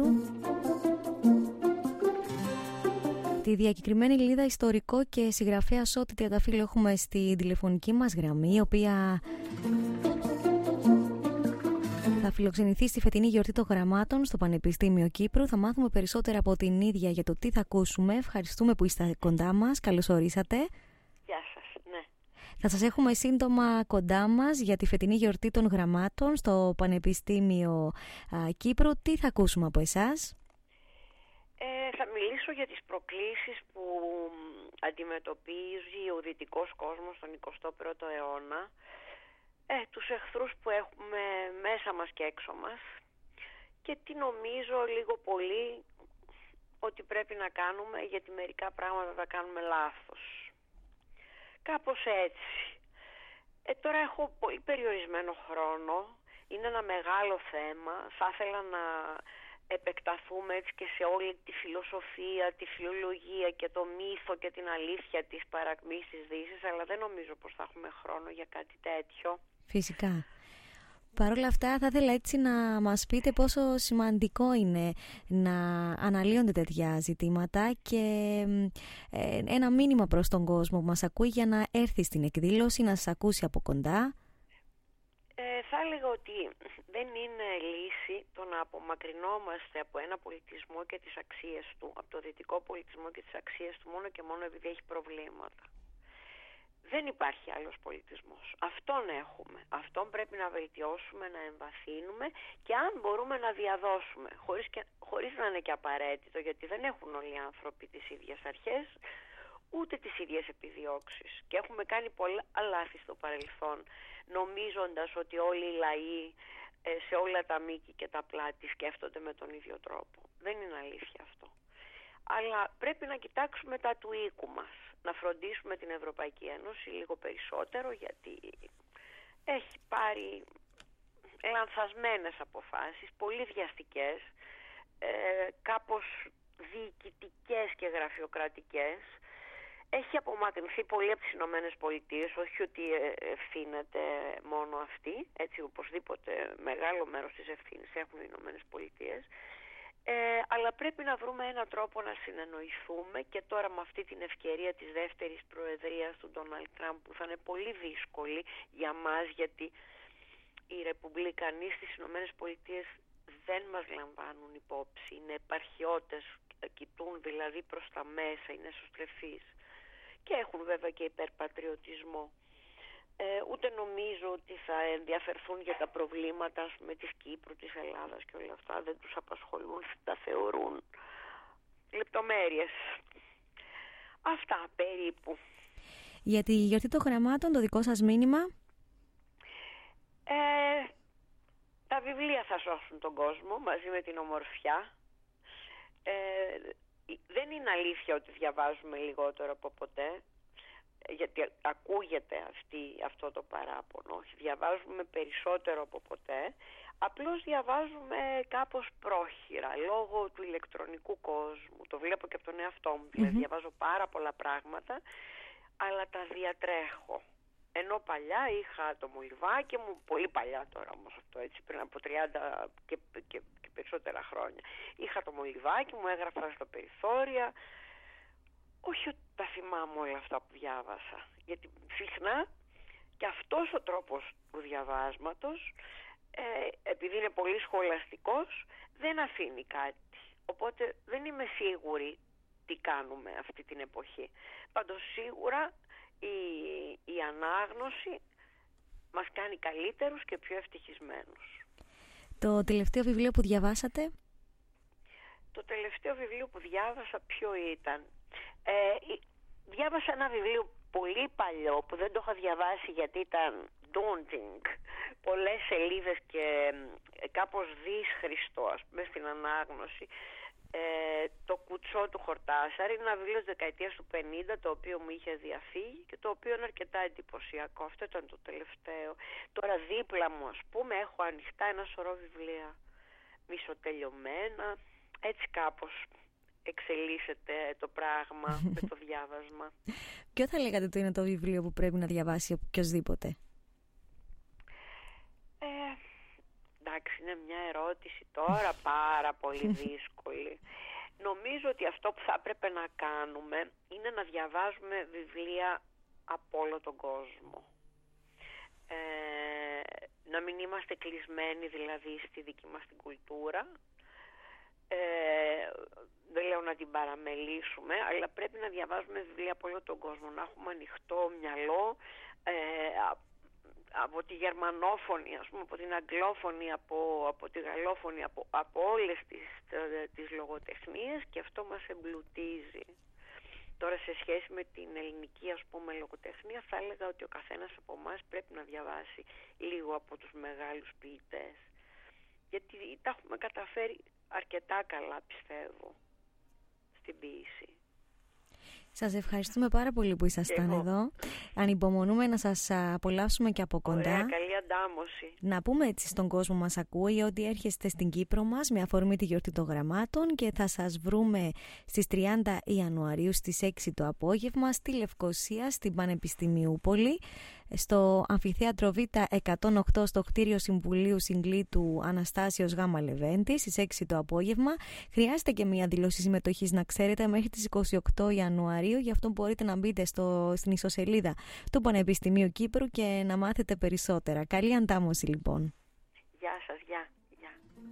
Τη διακεκριμένη Λίδα, ιστορικό και συγγραφέα Σώτη Τριανταφύλλου, έχουμε στη τηλεφωνική μας γραμμή, η οποία θα φιλοξενηθεί στη φετινή γιορτή των γραμμάτων στο Πανεπιστήμιο Κύπρου. Θα μάθουμε περισσότερα από την ίδια για το τι θα ακούσουμε. Ευχαριστούμε που είστε κοντά μας. Καλώς ορίσατε. Γεια σας, ναι. Θα σας έχουμε σύντομα κοντά μας για τη φετινή γιορτή των γραμμάτων στο Πανεπιστήμιο α, Κύπρου. Τι θα ακούσουμε από εσάς? Ε, θα μιλήσω για τις προκλήσεις που αντιμετωπίζει ο δυτικός κόσμος στον εικοστό πρώτο αιώνα, ε, τους εχθρούς που έχουμε μέσα μας και έξω μας και τι νομίζω λίγο πολύ ότι πρέπει να κάνουμε, γιατί μερικά πράγματα τα κάνουμε λάθος. Κάπως έτσι. Ε, τώρα έχω πολύ περιορισμένο χρόνο, είναι ένα μεγάλο θέμα, θα ήθελα να επεκταθούμε έτσι και σε όλη τη φιλοσοφία, τη φιλολογία και το μύθο και την αλήθεια της παρακμής της Δύσης, αλλά δεν νομίζω πως θα έχουμε χρόνο για κάτι τέτοιο. Φυσικά. Παρ' όλα αυτά θα ήθελα έτσι να μας πείτε πόσο σημαντικό είναι να αναλύονται τέτοια ζητήματα και ε, ένα μήνυμα προς τον κόσμο που μας ακούει για να έρθει στην εκδήλωση, να σας ακούσει από κοντά. Ε, θα έλεγα ότι δεν είναι λύση το να απομακρυνόμαστε από ένα πολιτισμό και τις αξίες του, από το δυτικό πολιτισμό και τις αξίες του μόνο και μόνο επειδή έχει προβλήματα. Δεν υπάρχει άλλος πολιτισμός. Αυτόν έχουμε. Αυτόν πρέπει να βελτιώσουμε, να εμβαθύνουμε και αν μπορούμε να διαδώσουμε, χωρίς, και, χωρίς να είναι και απαραίτητο, γιατί δεν έχουν όλοι οι άνθρωποι τις ίδιες αρχές, ούτε τις ίδιες επιδιώξεις. Και έχουμε κάνει πολλά λάθη στο παρελθόν, νομίζοντας ότι όλοι οι λαοί ε, σε όλα τα μήκη και τα πλάτη σκέφτονται με τον ίδιο τρόπο. Δεν είναι αλήθεια αυτό. Αλλά πρέπει να κοιτάξουμε τα του οίκου μας. Να φροντίσουμε την Ευρωπαϊκή Ένωση λίγο περισσότερο, γιατί έχει πάρει λανθασμένες αποφάσεις, πολύ βιαστικές, ε, κάπως διοικητικές και γραφειοκρατικές. Έχει απομακρυνθεί πολύ από τις Ηνωμένες Πολιτείες, όχι ότι ευθύνεται μόνο αυτή, έτσι οπωσδήποτε μεγάλο μέρος της ευθύνης έχουν οι Ηνωμένες Πολιτείες. Ε, αλλά πρέπει να βρούμε έναν τρόπο να συνεννοηθούμε και τώρα με αυτή την ευκαιρία της δεύτερης προεδρίας του Ντόναλντ Τραμπ, που θα είναι πολύ δύσκολη για μας, γιατί οι ρεπουμπλικανοί στις Ηνωμένες Πολιτείες δεν μας λαμβάνουν υπόψη, είναι επαρχιώτες, κοιτούν δηλαδή προς τα μέσα, είναι εσωστρεφείς και έχουν βέβαια και υπερπατριωτισμό. Ε, ούτε νομίζω ότι θα ενδιαφερθούν για τα προβλήματα με της Κύπρου, της Ελλάδας και όλα αυτά, δεν τους απασχολούν, τα θεωρούν λεπτομέρειες. Αυτά περίπου. Για τη γιορτή των γραμμάτων, το δικό σας μήνυμα? Ε, τα βιβλία θα σώσουν τον κόσμο μαζί με την ομορφιά. Ε, δεν είναι αλήθεια ότι διαβάζουμε λιγότερο από ποτέ, γιατί ακούγεται αυτή, αυτό το παράπονο. Όχι, διαβάζουμε περισσότερο από ποτέ, απλώς διαβάζουμε κάπως πρόχειρα λόγω του ηλεκτρονικού κόσμου. Το βλέπω και από τον εαυτό μου, δηλαδή mm-hmm. διαβάζω πάρα πολλά πράγματα, αλλά τα διατρέχω. Ενώ παλιά είχα το μολυβάκι μου, πολύ παλιά τώρα όμως αυτό, έτσι πριν από τριάντα και, και, και περισσότερα χρόνια. Είχα το μολυβάκι μου, έγραφα στο περιθώρια. Όχι, τα θυμάμαι όλα αυτά που διάβασα. Γιατί συχνά και αυτός ο τρόπος του διαβάσματος, ε, επειδή είναι πολύ σχολαστικός, δεν αφήνει κάτι. Οπότε δεν είμαι σίγουρη τι κάνουμε αυτή την εποχή. Πάντως σίγουρα η, η ανάγνωση μας κάνει καλύτερους και πιο ευτυχισμένους. Το τελευταίο βιβλίο που διαβάσατε? Το τελευταίο βιβλίο που διάβασα ποιο ήταν? Ε, διάβασα ένα βιβλίο πολύ παλιό που δεν το είχα διαβάσει γιατί ήταν daunting, πολλές σελίδες και κάπως δύσχριστο, ας πούμε, στην ανάγνωση. Ε, το κουτσό του Χορτάσαρη είναι ένα βιβλίο της δεκαετίας του πενήντα, το οποίο μου είχε διαφύγει και το οποίο είναι αρκετά εντυπωσιακό. Αυτό ήταν το τελευταίο. Τώρα δίπλα μου, ας πούμε, έχω ανοιχτά ένα σωρό βιβλία μισοτελειωμένα. Έτσι κάπως εξελίσσεται το πράγμα με το διάβασμα. Ποιο θα λέγατε ότι είναι το βιβλίο που πρέπει να διαβάσει οποιοσδήποτε? Ε, εντάξει, είναι μια ερώτηση τώρα πάρα πολύ δύσκολη. Νομίζω ότι αυτό που θα έπρεπε να κάνουμε είναι να διαβάζουμε βιβλία από όλο τον κόσμο. Ε, να μην είμαστε κλεισμένοι δηλαδή στη δική μας την κουλτούρα. Ε, δεν λέω να την παραμελήσουμε, αλλά πρέπει να διαβάζουμε βιβλία από όλο τον κόσμο, να έχουμε ανοιχτό μυαλό, ε, από τη γερμανόφωνη, ας πούμε, από την αγγλόφωνη, από, από τη γαλλόφωνη, από, από όλες τις, τις λογοτεχνίες, και αυτό μας εμπλουτίζει. Τώρα σε σχέση με την ελληνική, ας πούμε, λογοτεχνία, θα έλεγα ότι ο καθένας από εμάς πρέπει να διαβάσει λίγο από τους μεγάλους ποιητές, γιατί τα έχουμε καταφέρει αρκετά καλά, πιστεύω, στην ποίηση. Σας ευχαριστούμε πάρα πολύ που ήσασταν εδώ. Ανυπομονούμε να σας απολαύσουμε και από κοντά. Ωραία, καλή αντάμωση. Να πούμε έτσι στον κόσμο μας ακούει ότι έρχεστε στην Κύπρο μας με αφορμή τη γιορτή των γραμμάτων και θα σας βρούμε στις τριάντα Ιανουαρίου στις έξι το απόγευμα στη Λευκοσία, στην Πανεπιστημιούπολη, στο Αμφιθέατρο Β εκατόν οκτώ, στο κτίριο Συμβουλίου Συγκλήτου Αναστάσεως Γ. Λεβέντη, στις έξι το απόγευμα. Χρειάζεται και μία δήλωση συμμετοχής, να ξέρετε, μέχρι τις είκοσι οκτώ Ιανουαρίου. Γι' αυτό μπορείτε να μπείτε στο, στην ιστοσελίδα του Πανεπιστημίου Κύπρου και να μάθετε περισσότερα. Καλή αντάμωση λοιπόν. Γεια σας, γεια. γεια.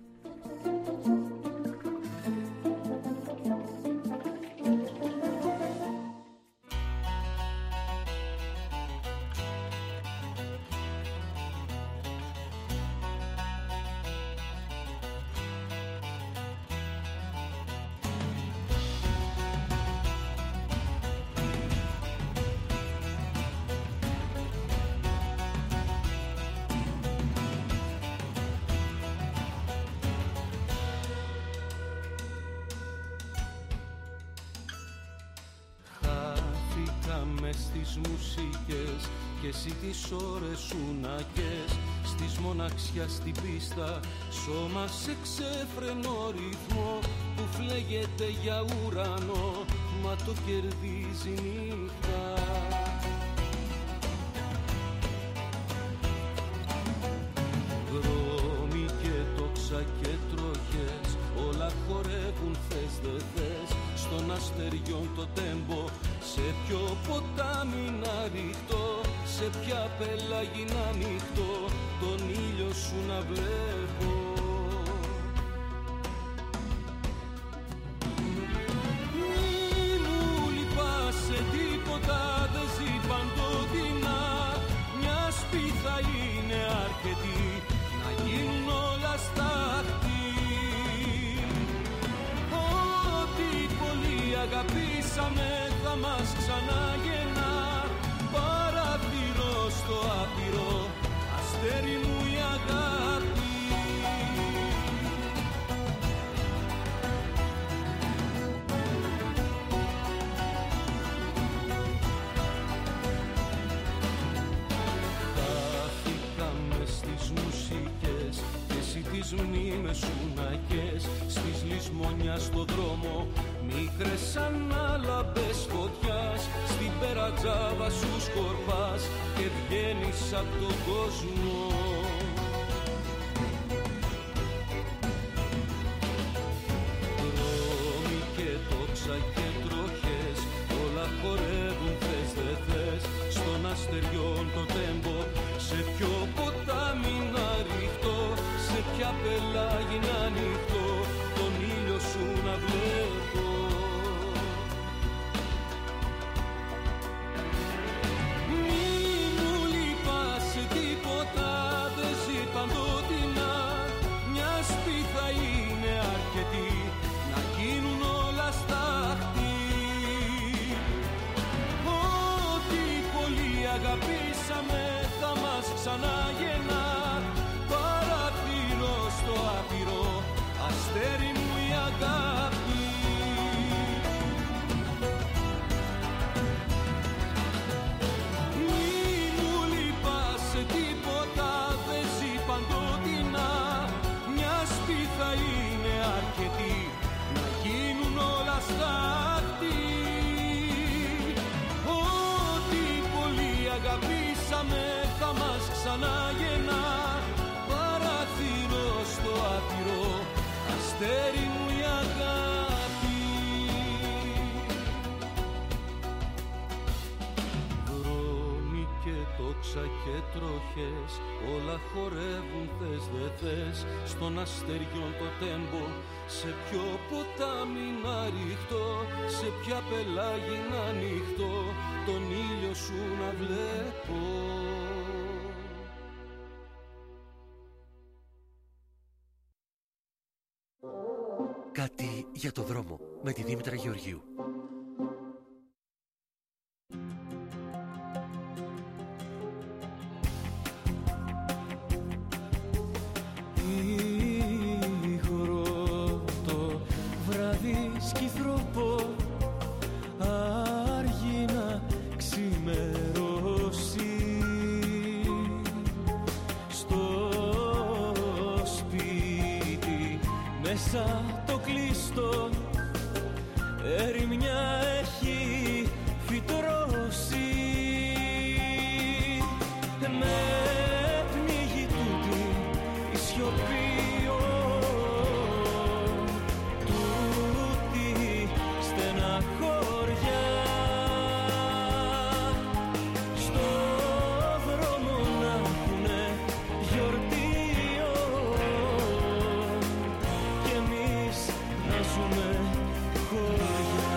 Στις μουσικές και εσύ τις ώρες σου να κες, στις μοναξιά στην πίστα, σώμα σε ξέφρενο ρυθμό που φλέγεται για ουρανό, μα το κερδίζει νύχτα. Δρόμοι και τόξα και τροχές, όλα χορεύουν θες δε θες, στον αστεριόν το τέμπο, σε ποιο ποτάμι να ριχτώ, σε ποια πελάγι να νυχτώ, τον ήλιο σου να βλέπω. Μη μου λυπάσαι, τίποτα δεν ζει παντοτινά, μια σπίθα είναι αρκετή να γίνουν όλα στάχτη. Ό,τι πολύ αγαπήσαμε θα μας ξαναγεννά, παραθυρώ στο άπειρο, αστέρι μου η αγάπη. Χάθηκαμε στις μουσικές και εσύ τις μνήμες σου να κες, στις λησμόνια στο δρόμο μικρές ανάλαμπες φωτιάς, στην περατζάβα σου σκορπάς και βγαίνεις απ' τον κόσμο. Δρόμοι και τόξα και τροχές, όλα χωρί πια πελάγι να ανοιχτώ, τον ήλιο σου να βλέπω. Τίποτα δεν ζει παντότινα, μια σπίθα είναι αρκετή να γίνουν όλα στάχτη. Ό,τι πολύ αγαπήσαμε θα μας ξαναγεννά, παραθύρω στο άπειρο, αστέρι μου η αγάπη. Τίποτα δεν ζει παντότινα, μια σπίθα είναι αρκετή να γίνουν όλα στάχτη. Ό,τι πολύ αγαπήσαμε θα μας ξαναγεννά, παραθύρω στο άπειρο, αστέρι μου η αγάπη. Δρόμοι και τόξα και τροχές, όλα χορεύουν θες δε θες, στον αστεριόν το τέμπο, σε ποιο ποτάμι να ριχτώ, σε ποια πελάγι να ανοιχτώ, τον ήλιο σου να βλέπω. Κάτι για το δρόμο με τη Δήμητρα Γεωργίου. Ήγορο το βράδυ σκυθροπό, άργη να ξημερώσει. Στο σπίτι μέσα το κλειστό, ερημιά έχει φυτρώσει. Με πνίγει τούτη η σιωπή, τούτη στεναχώρια. Στο δρόμο να έχουνε γιορτή κι εμείς να ζούμε χωριά.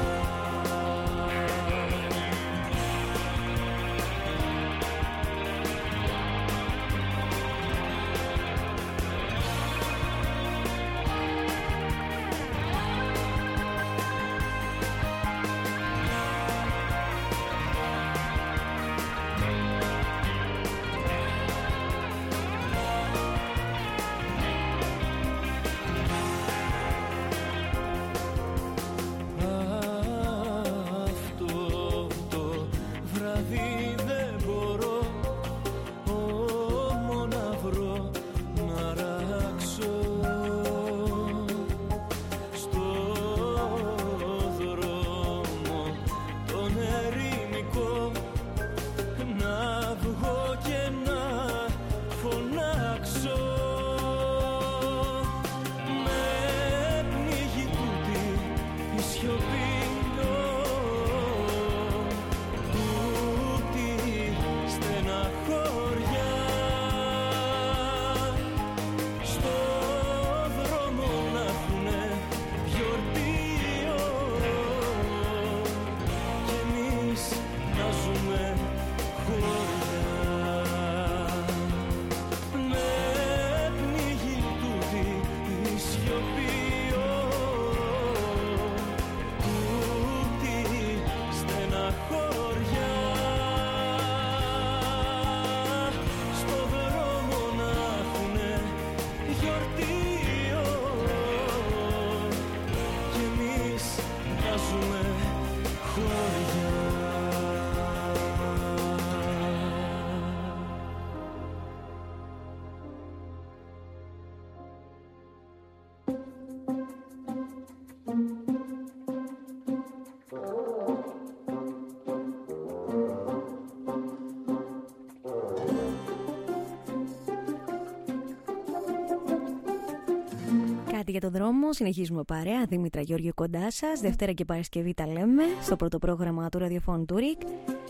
Για τον δρόμο, συνεχίζουμε παρέα. Δήμητρα Γεώργιο κοντά σας. Δευτέρα και Παρασκευή τα λέμε στο πρώτο πρόγραμμα του ραδιοφώνου του ΡΙΚ.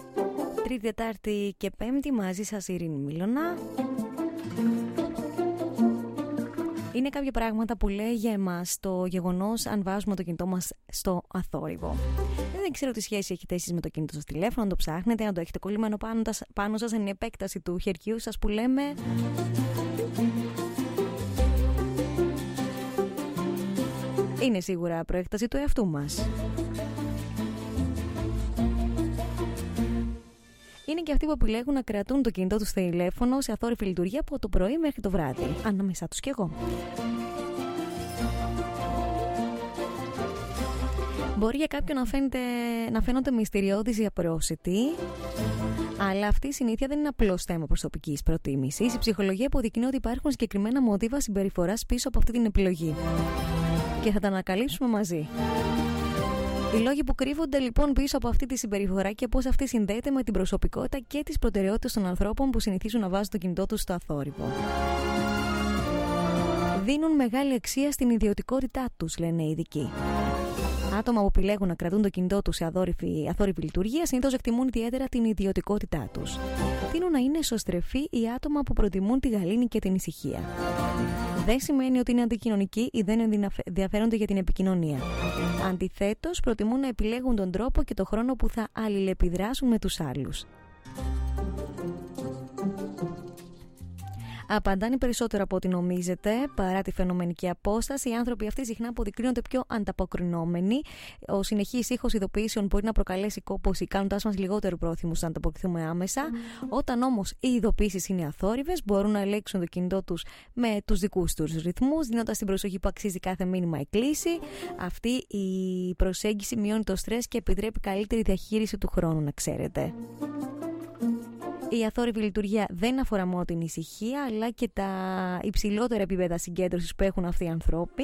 Τρίτη, Τετάρτη και Πέμπτη μαζί σας η Ειρήνη Μίλωνα. Είναι κάποια πράγματα που λέει για εμάς το γεγονός αν βάζουμε το κινητό μας στο αθόρυβο. Δεν ξέρω τι σχέση έχετε εσείς με το κινητό σας τηλέφωνο, αν το ψάχνετε, αν το έχετε κολλημένο πάνω, πάνω σας, αν είναι επέκταση του χεριού σας που λέμε. Είναι σίγουρα προέκταση του εαυτού μας. Είναι και αυτοί που επιλέγουν να κρατούν το κινητό τους τηλέφωνο σε αθόρυβη λειτουργία από το πρωί μέχρι το βράδυ. Ανάμεσά τους κι εγώ. Μπορεί για κάποιον να, φαίνεται, να φαίνονται μυστηριώδεις ή απρόσιτοι, αλλά αυτή η συνήθεια δεν είναι απλώς θέμα προσωπικής προτίμησης. Η ψυχολογία αποδεικνύει ότι υπάρχουν συγκεκριμένα μοτίβα συμπεριφοράς πίσω από αυτή την επιλογή. Και θα τα ανακαλύψουμε μαζί. Οι λόγοι που κρύβονται λοιπόν πίσω από αυτή τη συμπεριφορά και πώς αυτή συνδέεται με την προσωπικότητα και τις προτεραιότητες των ανθρώπων που συνηθίζουν να βάζουν το κινητό τους στο αθόρυβο. Δίνουν μεγάλη αξία στην ιδιωτικότητά τους, λένε οι ειδικοί. Άτομα που επιλέγουν να κρατούν το κινητό τους σε αθόρυβη, αθόρυβη λειτουργία συνήθως εκτιμούν ιδιαίτερα την ιδιωτικότητά τους. Τείνουν να είναι εσωστρεφεί οι άτομα που προτιμούν τη γαλήνη και την ησυχία. Δεν σημαίνει ότι είναι αντικοινωνικοί ή δεν ενδιαφέρονται για την επικοινωνία. Αντιθέτως, προτιμούν να επιλέγουν τον τρόπο και τον χρόνο που θα αλληλεπιδράσουν με τους άλλους. Απαντάνε περισσότερο από ό,τι νομίζετε. Παρά τη φαινομενική απόσταση, οι άνθρωποι αυτοί συχνά αποδεικνύονται πιο ανταποκρινόμενοι. Ο συνεχής ήχος ειδοποιήσεων μπορεί να προκαλέσει κόπωση, κάνοντας μας λιγότερο πρόθυμους να ανταποκριθούμε άμεσα. Mm. Όταν όμως οι ειδοποιήσεις είναι αθόρυβες, μπορούν να ελέγξουν το κινητό τους με τους δικούς τους ρυθμούς, δίνοντας την προσοχή που αξίζει κάθε μήνυμα η κλήση. Αυτή η προσέγγιση μειώνει το στρες και επιτρέπει καλύτερη διαχείριση του χρόνου, να ξέρετε. Η αθόρυβη λειτουργία δεν αφορά μόνο την ησυχία, αλλά και τα υψηλότερα επίπεδα συγκέντρωσης που έχουν αυτοί οι ανθρώποι.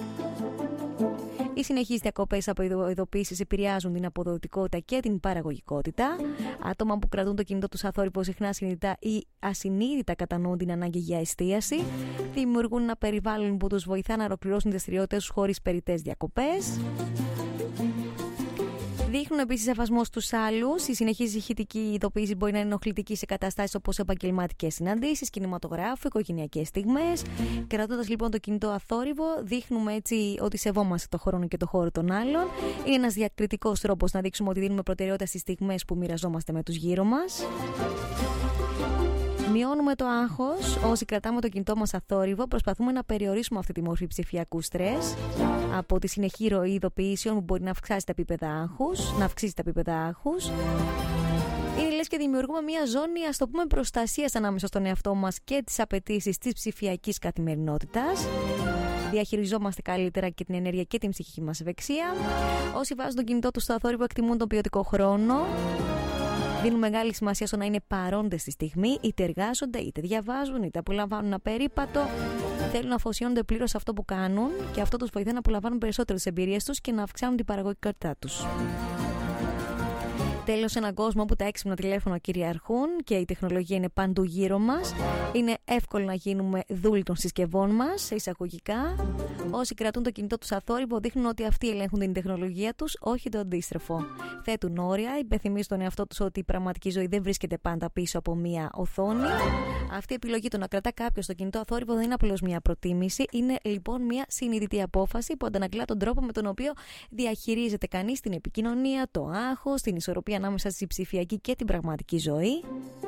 Οι συνεχείς διακοπές από ειδοποιήσεις επηρεάζουν την αποδοτικότητα και την παραγωγικότητα. Άτομα που κρατούν το κινητό τους αθόρυβο συχνά συνειδητά ή ασυνείδητα κατανοούν την ανάγκη για εστίαση. Δημιουργούν ένα περιβάλλον που τους βοηθά να ολοκληρώσουν τις δραστηριότητες τους χωρίς περιττές διακοπές. Δείχνουν επίσης σεβασμό στους άλλους. Η συνεχής ηχητική ειδοποίηση μπορεί να είναι ενοχλητική σε καταστάσεις όπως επαγγελματικές συναντήσεις, κινηματογράφο, οικογενειακές στιγμές. Κρατώντας λοιπόν το κινητό αθόρυβο, δείχνουμε έτσι ότι σεβόμαστε το χρόνο και το χώρο των άλλων. Είναι ένας διακριτικός τρόπος να δείξουμε ότι δίνουμε προτεραιότητα στις στιγμές που μοιραζόμαστε με τους γύρω μας. Μειώνουμε το άγχος. Όσοι κρατάμε το κινητό μας αθόρυβο, προσπαθούμε να περιορίσουμε αυτή τη μορφή ψηφιακού στρες από τη συνεχή ροή ειδοποιήσεων που μπορεί να αυξήσει τα επίπεδα άγχους, να αυξήσει τα επίπεδα άγχους. Είναι λες και δημιουργούμε μια ζώνη, ας το πούμε, προστασίας ανάμεσα στον εαυτό μας και τις απαιτήσεις της ψηφιακής καθημερινότητας. Διαχειριζόμαστε καλύτερα και την ενέργεια και την ψυχική μας ευεξία. Όσοι βάζουν το κινητό τους στο αθόρυβο εκτιμούν τον ποιοτικό χρόνο. Δίνουν μεγάλη σημασία στο να είναι παρόντες στη στιγμή, είτε εργάζονται, είτε διαβάζουν, είτε απολαμβάνουν ένα περίπατο. Θέλουν να αφοσιώνονται πλήρως σε αυτό που κάνουν και αυτό τους βοηθάει να απολαμβάνουν περισσότερες εμπειρίες τους και να αυξάνουν την παραγωγικότητά τους. Τέλος, σε έναν κόσμο όπου τα έξυπνα τηλέφωνα κυριαρχούν και η τεχνολογία είναι παντού γύρω μας, είναι εύκολο να γίνουμε δούλοι των συσκευών μας, σε εισαγωγικά. Όσοι κρατούν το κινητό τους αθόρυβο δείχνουν ότι αυτοί ελέγχουν την τεχνολογία τους, όχι το αντίστροφο. Θέτουν όρια, υπενθυμίζουν στον εαυτό τους ότι η πραγματική ζωή δεν βρίσκεται πάντα πίσω από μία οθόνη. Αυτή η επιλογή το να κρατά κάποιος το κινητό αθόρυβο δεν είναι απλώς μία προτίμηση, είναι λοιπόν μία συνειδητή απόφαση που αντανακλά τον τρόπο με τον οποίο διαχειρίζεται κανείς την επικοινωνία, το άγχος, την ισορροπία ανάμεσα στη ψηφιακή και την πραγματική ζωή.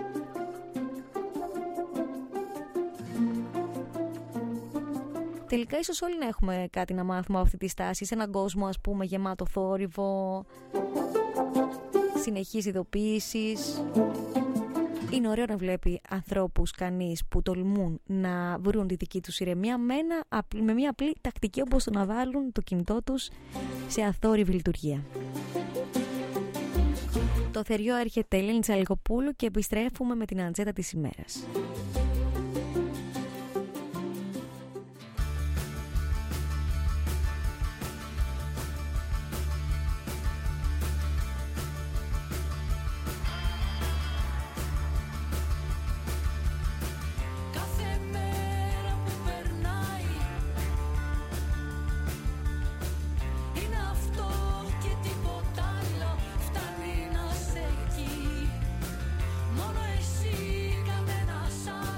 Τελικά ίσως όλοι να έχουμε κάτι να μάθουμε από αυτή τη στάση, σε έναν κόσμο ας πούμε γεμάτο θόρυβο, συνεχείς ειδοποίησεις. Είναι ωραίο να βλέπει ανθρώπους κανείς που τολμούν να βρουν τη δική τους ηρεμία με, ένα, με μια απλή τακτική, όπως το να βάλουν το κινητό τους σε αθόρυβη λειτουργία. Το θεριό έρχεται, Ελένη Τσαλικοπούλου, και επιστρέφουμε με την ατζέντα της ημέρας. Μόνο εσύ, κανένας άλλος.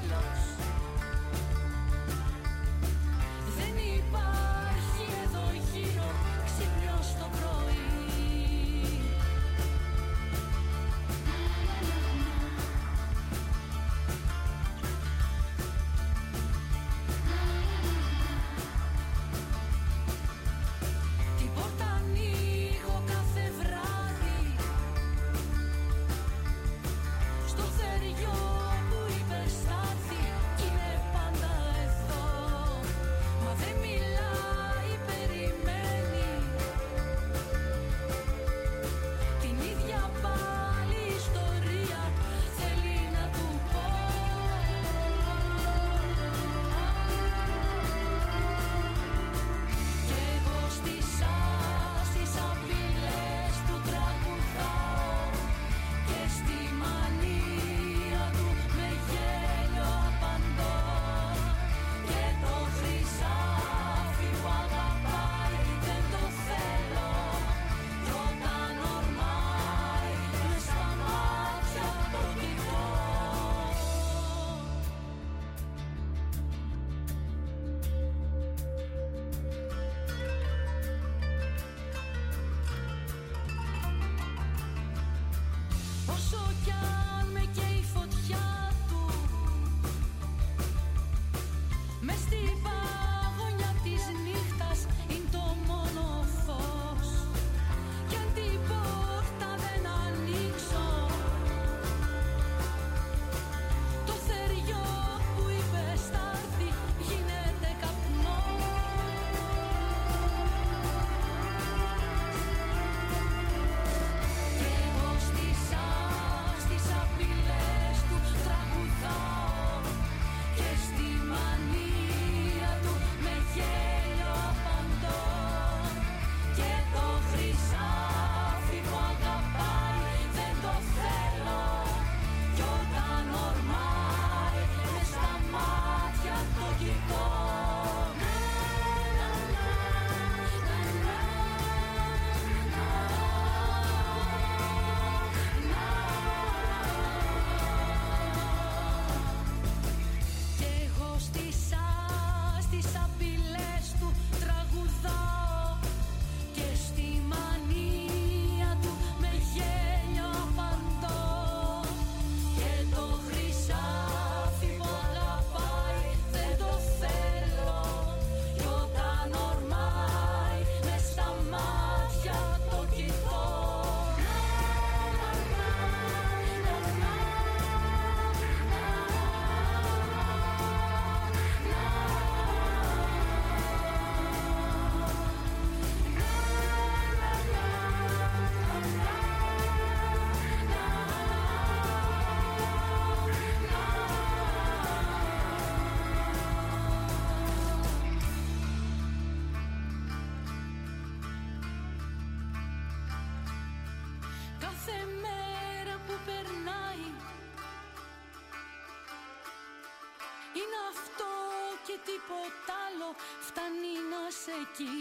εκεί.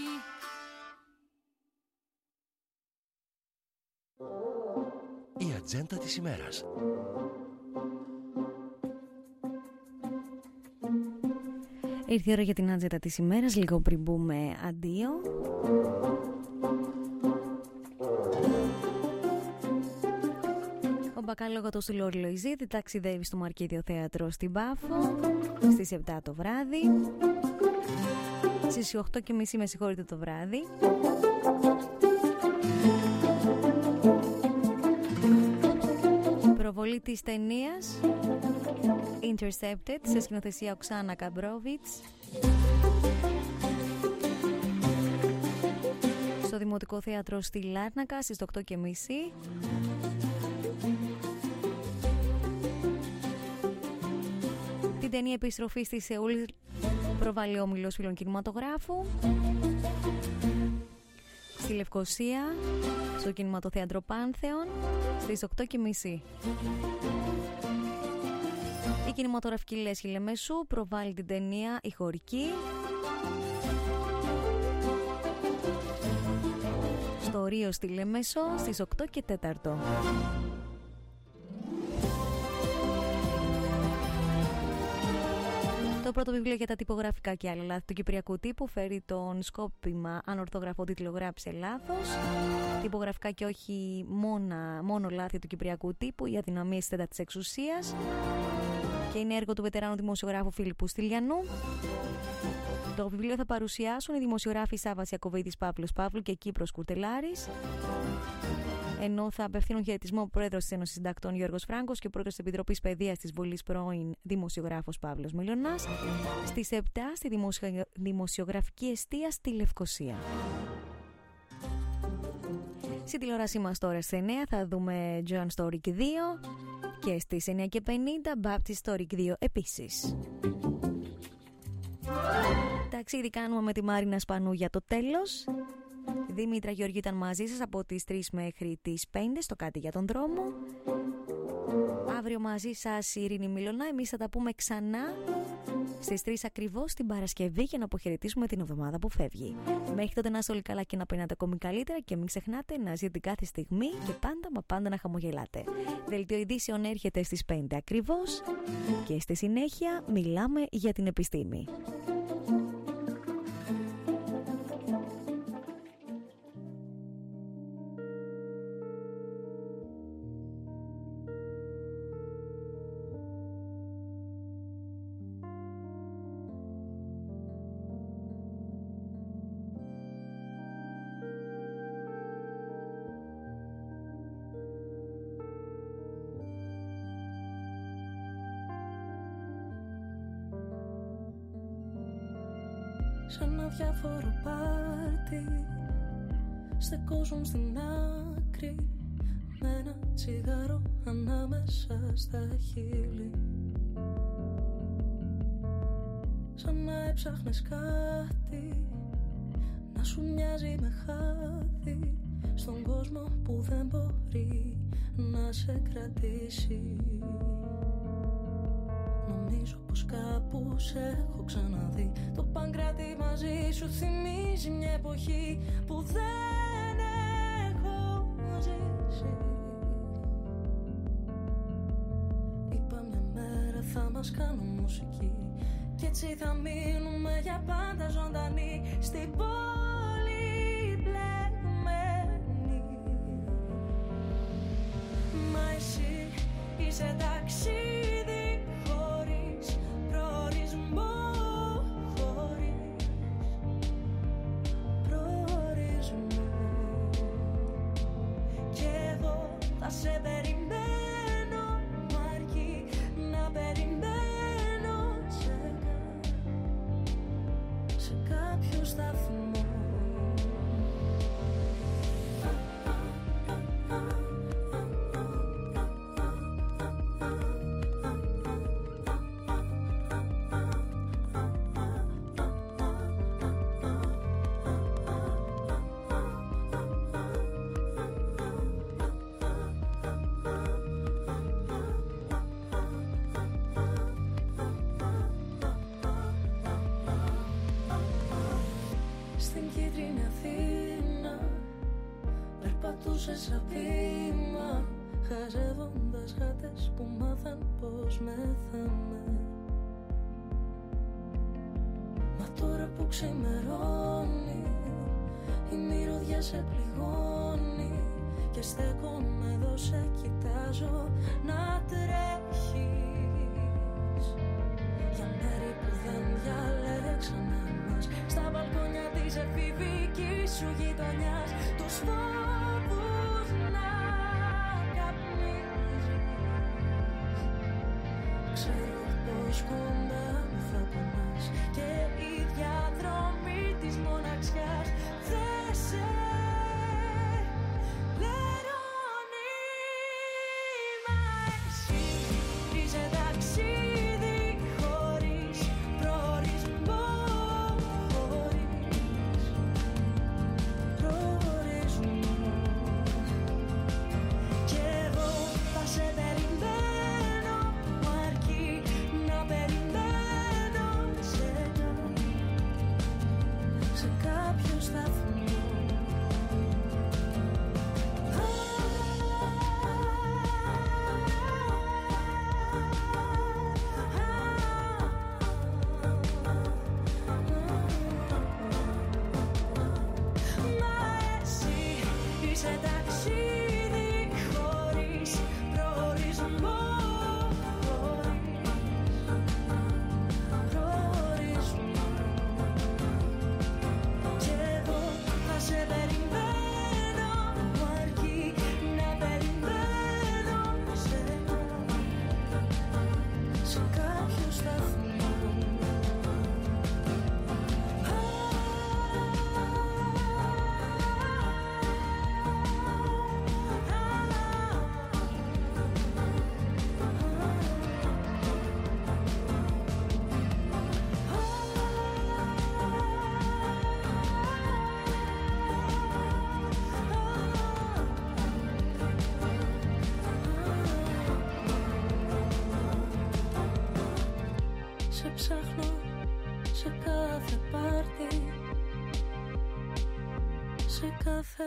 Η ατζέντα της ημέρας. Ήρθε η ώρα για την ατζέντα της ημέρας, λίγο πριν μπούμε αντίο. Ο μπακάλογατος του Λόρι Λοϊζίδη ταξιδεύει στο Μαρκίδιο Θέατρο στην Πάφο στις επτά το βράδυ. Στις οκτώ και μισή με συγχωρείτε το βράδυ. Προβολή της ταινίας Intercepted σε σκηνοθεσία Οξάνα Καμπρόβιτς στο Δημοτικό Θέατρο στη Λάρνακα στις οκτώ και μισή. Την ταινία επιστροφή στη Σεούλ προβάλλει ο Όμιλος Φίλων Κινηματογράφου. Στη Λευκοσία στο Κινηματοθέατρο Πάνθεον στις οκτώ και μισή. Η κινηματογραφική Λέσχη Λεμεσού προβάλλει την ταινία «Η Χωρική» στο Ρίο στη Λεμεσό στις οκτώ και τέσσερα. Το πρώτο βιβλίο για τα τυπογραφικά και άλλα λάθη του κυπριακού τύπου φέρει τον σκόπιμα αν ορθογραφό τίτλο γράψε λάθος. Τυπογραφικά και όχι μόνα, μόνο λάθη του κυπριακού τύπου, οι αδυναμίες της τέταρτης εξουσίας. Και είναι έργο του βετεράνου δημοσιογράφου Φίλιππου Στυλιανού. Το βιβλίο θα παρουσιάσουν οι δημοσιογράφοι Σάββας Ιακωβίδης, Παύλος Παύλου και Κύπρος Κουρτελάρης. Ενώ θα απευθύνουν χαιρετισμό ο πρόεδρος της Ένωσης Συντακτών Γιώργος Φράγκος και ο πρόεδρος της Επιτροπής Παιδείας της Βουλής πρώην δημοσιογράφος Παύλος Μιλωνάς στις επτά στη δημοσιο... δημοσιογραφική εστία στη Λευκοσία. Στη τηλεόρασή μας τώρα στις εννιά θα δούμε Joan Story δύο και στις εννιά και πενήντα Baptist Story δύο επίσης. Ταξίδι κάνουμε με τη Μάρινα Σπανού για το τέλος. Δήμητρα Γεωργίου ήταν μαζί σας από τις τρεις μέχρι τις πέντε στο Κάτι για τον Δρόμο. Αύριο μαζί σας η Ειρήνη Μιλωνά. Εμείς θα τα πούμε ξανά στις τρεις ακριβώς την Παρασκευή για να αποχαιρετήσουμε την εβδομάδα που φεύγει. Μέχρι τότε να είστε όλοι καλά και να περνάτε ακόμη καλύτερα και μην ξεχνάτε να ζείτε κάθε στιγμή και πάντα μα πάντα να χαμογελάτε. Δελτίο ειδήσεων έρχεται στις πέντε ακριβώς και στη συνέχεια μιλάμε για την επιστήμη. Σαν αδιάφορο πάρτι στεκόζουν στην άκρη με ένα τσιγάρο ανάμεσα στα χείλη. Σαν να έψαχνες κάτι να σου μοιάζει με χάδι στον κόσμο που δεν μπορεί να σε κρατήσει. Νομίζω πως κάπου σε έχω ξαναδεί. Το Παγκράτη μαζί σου θυμίζει μια εποχή που δεν έχω ζήσει. Είπα μια μέρα θα μας κάνουν μουσική κι έτσι θα μείνουμε για πάντα ζωντανοί στην πόλη μπλεγμένη. Μα εσύ είσαι ταξίδι χωρίς προορισμό, χωρίς προορισμό. Κι εγώ θα σε περιμένω, μ' αρκεί να περιμένω σε, σε κάποιο σταθμό. στην κίτρινη Αθήνα περπατούσε σαν βήμα, χαζεύοντας γάτες που μάθαν πως μεθάμε. Μα τώρα που ξημερώνει η μυρωδιά σε πληγώνει και στέκομαι εδώ σε κοιτάζω να τρέχεις για μέρη που δεν διαλέξαμε μας, στα μπαλκόνια της εφηβικής σου γειτονιάς, τους φόβους να καπνίζεις. Ξέρω πως κοντά μου θα πονάς και η διαδρομή της μοναξιάς δεν σε λερώνει. Μα εσύ είσαι ταξίδι χωρίς προορισμό, χωρίς προορισμό. Κι εγώ θα σε περιμένω, μου αρκεί να περιμένω σένα σε κάποιο σταθμό. Μα εσύ είσαι ταξίδι χωρίς προορισμό, χωρίς προορισμό. Κι εγώ θα σε περιμένω, μου αρκεί να περιμένω σένα σε κάποιο σταθμό. Σε ψάχνω σε κάθε πάρτι, σε κάθε...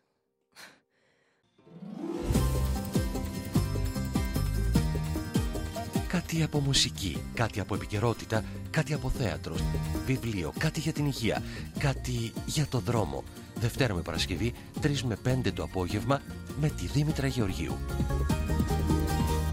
Κάτι από μουσική, κάτι από επικαιρότητα, κάτι από θέατρο, βιβλίο, κάτι για την υγεία, κάτι για το δρόμο. Δευτέρα με Παρασκευή, τρεις με πέντε το απόγευμα, με τη Δήμητρα Γεωργίου.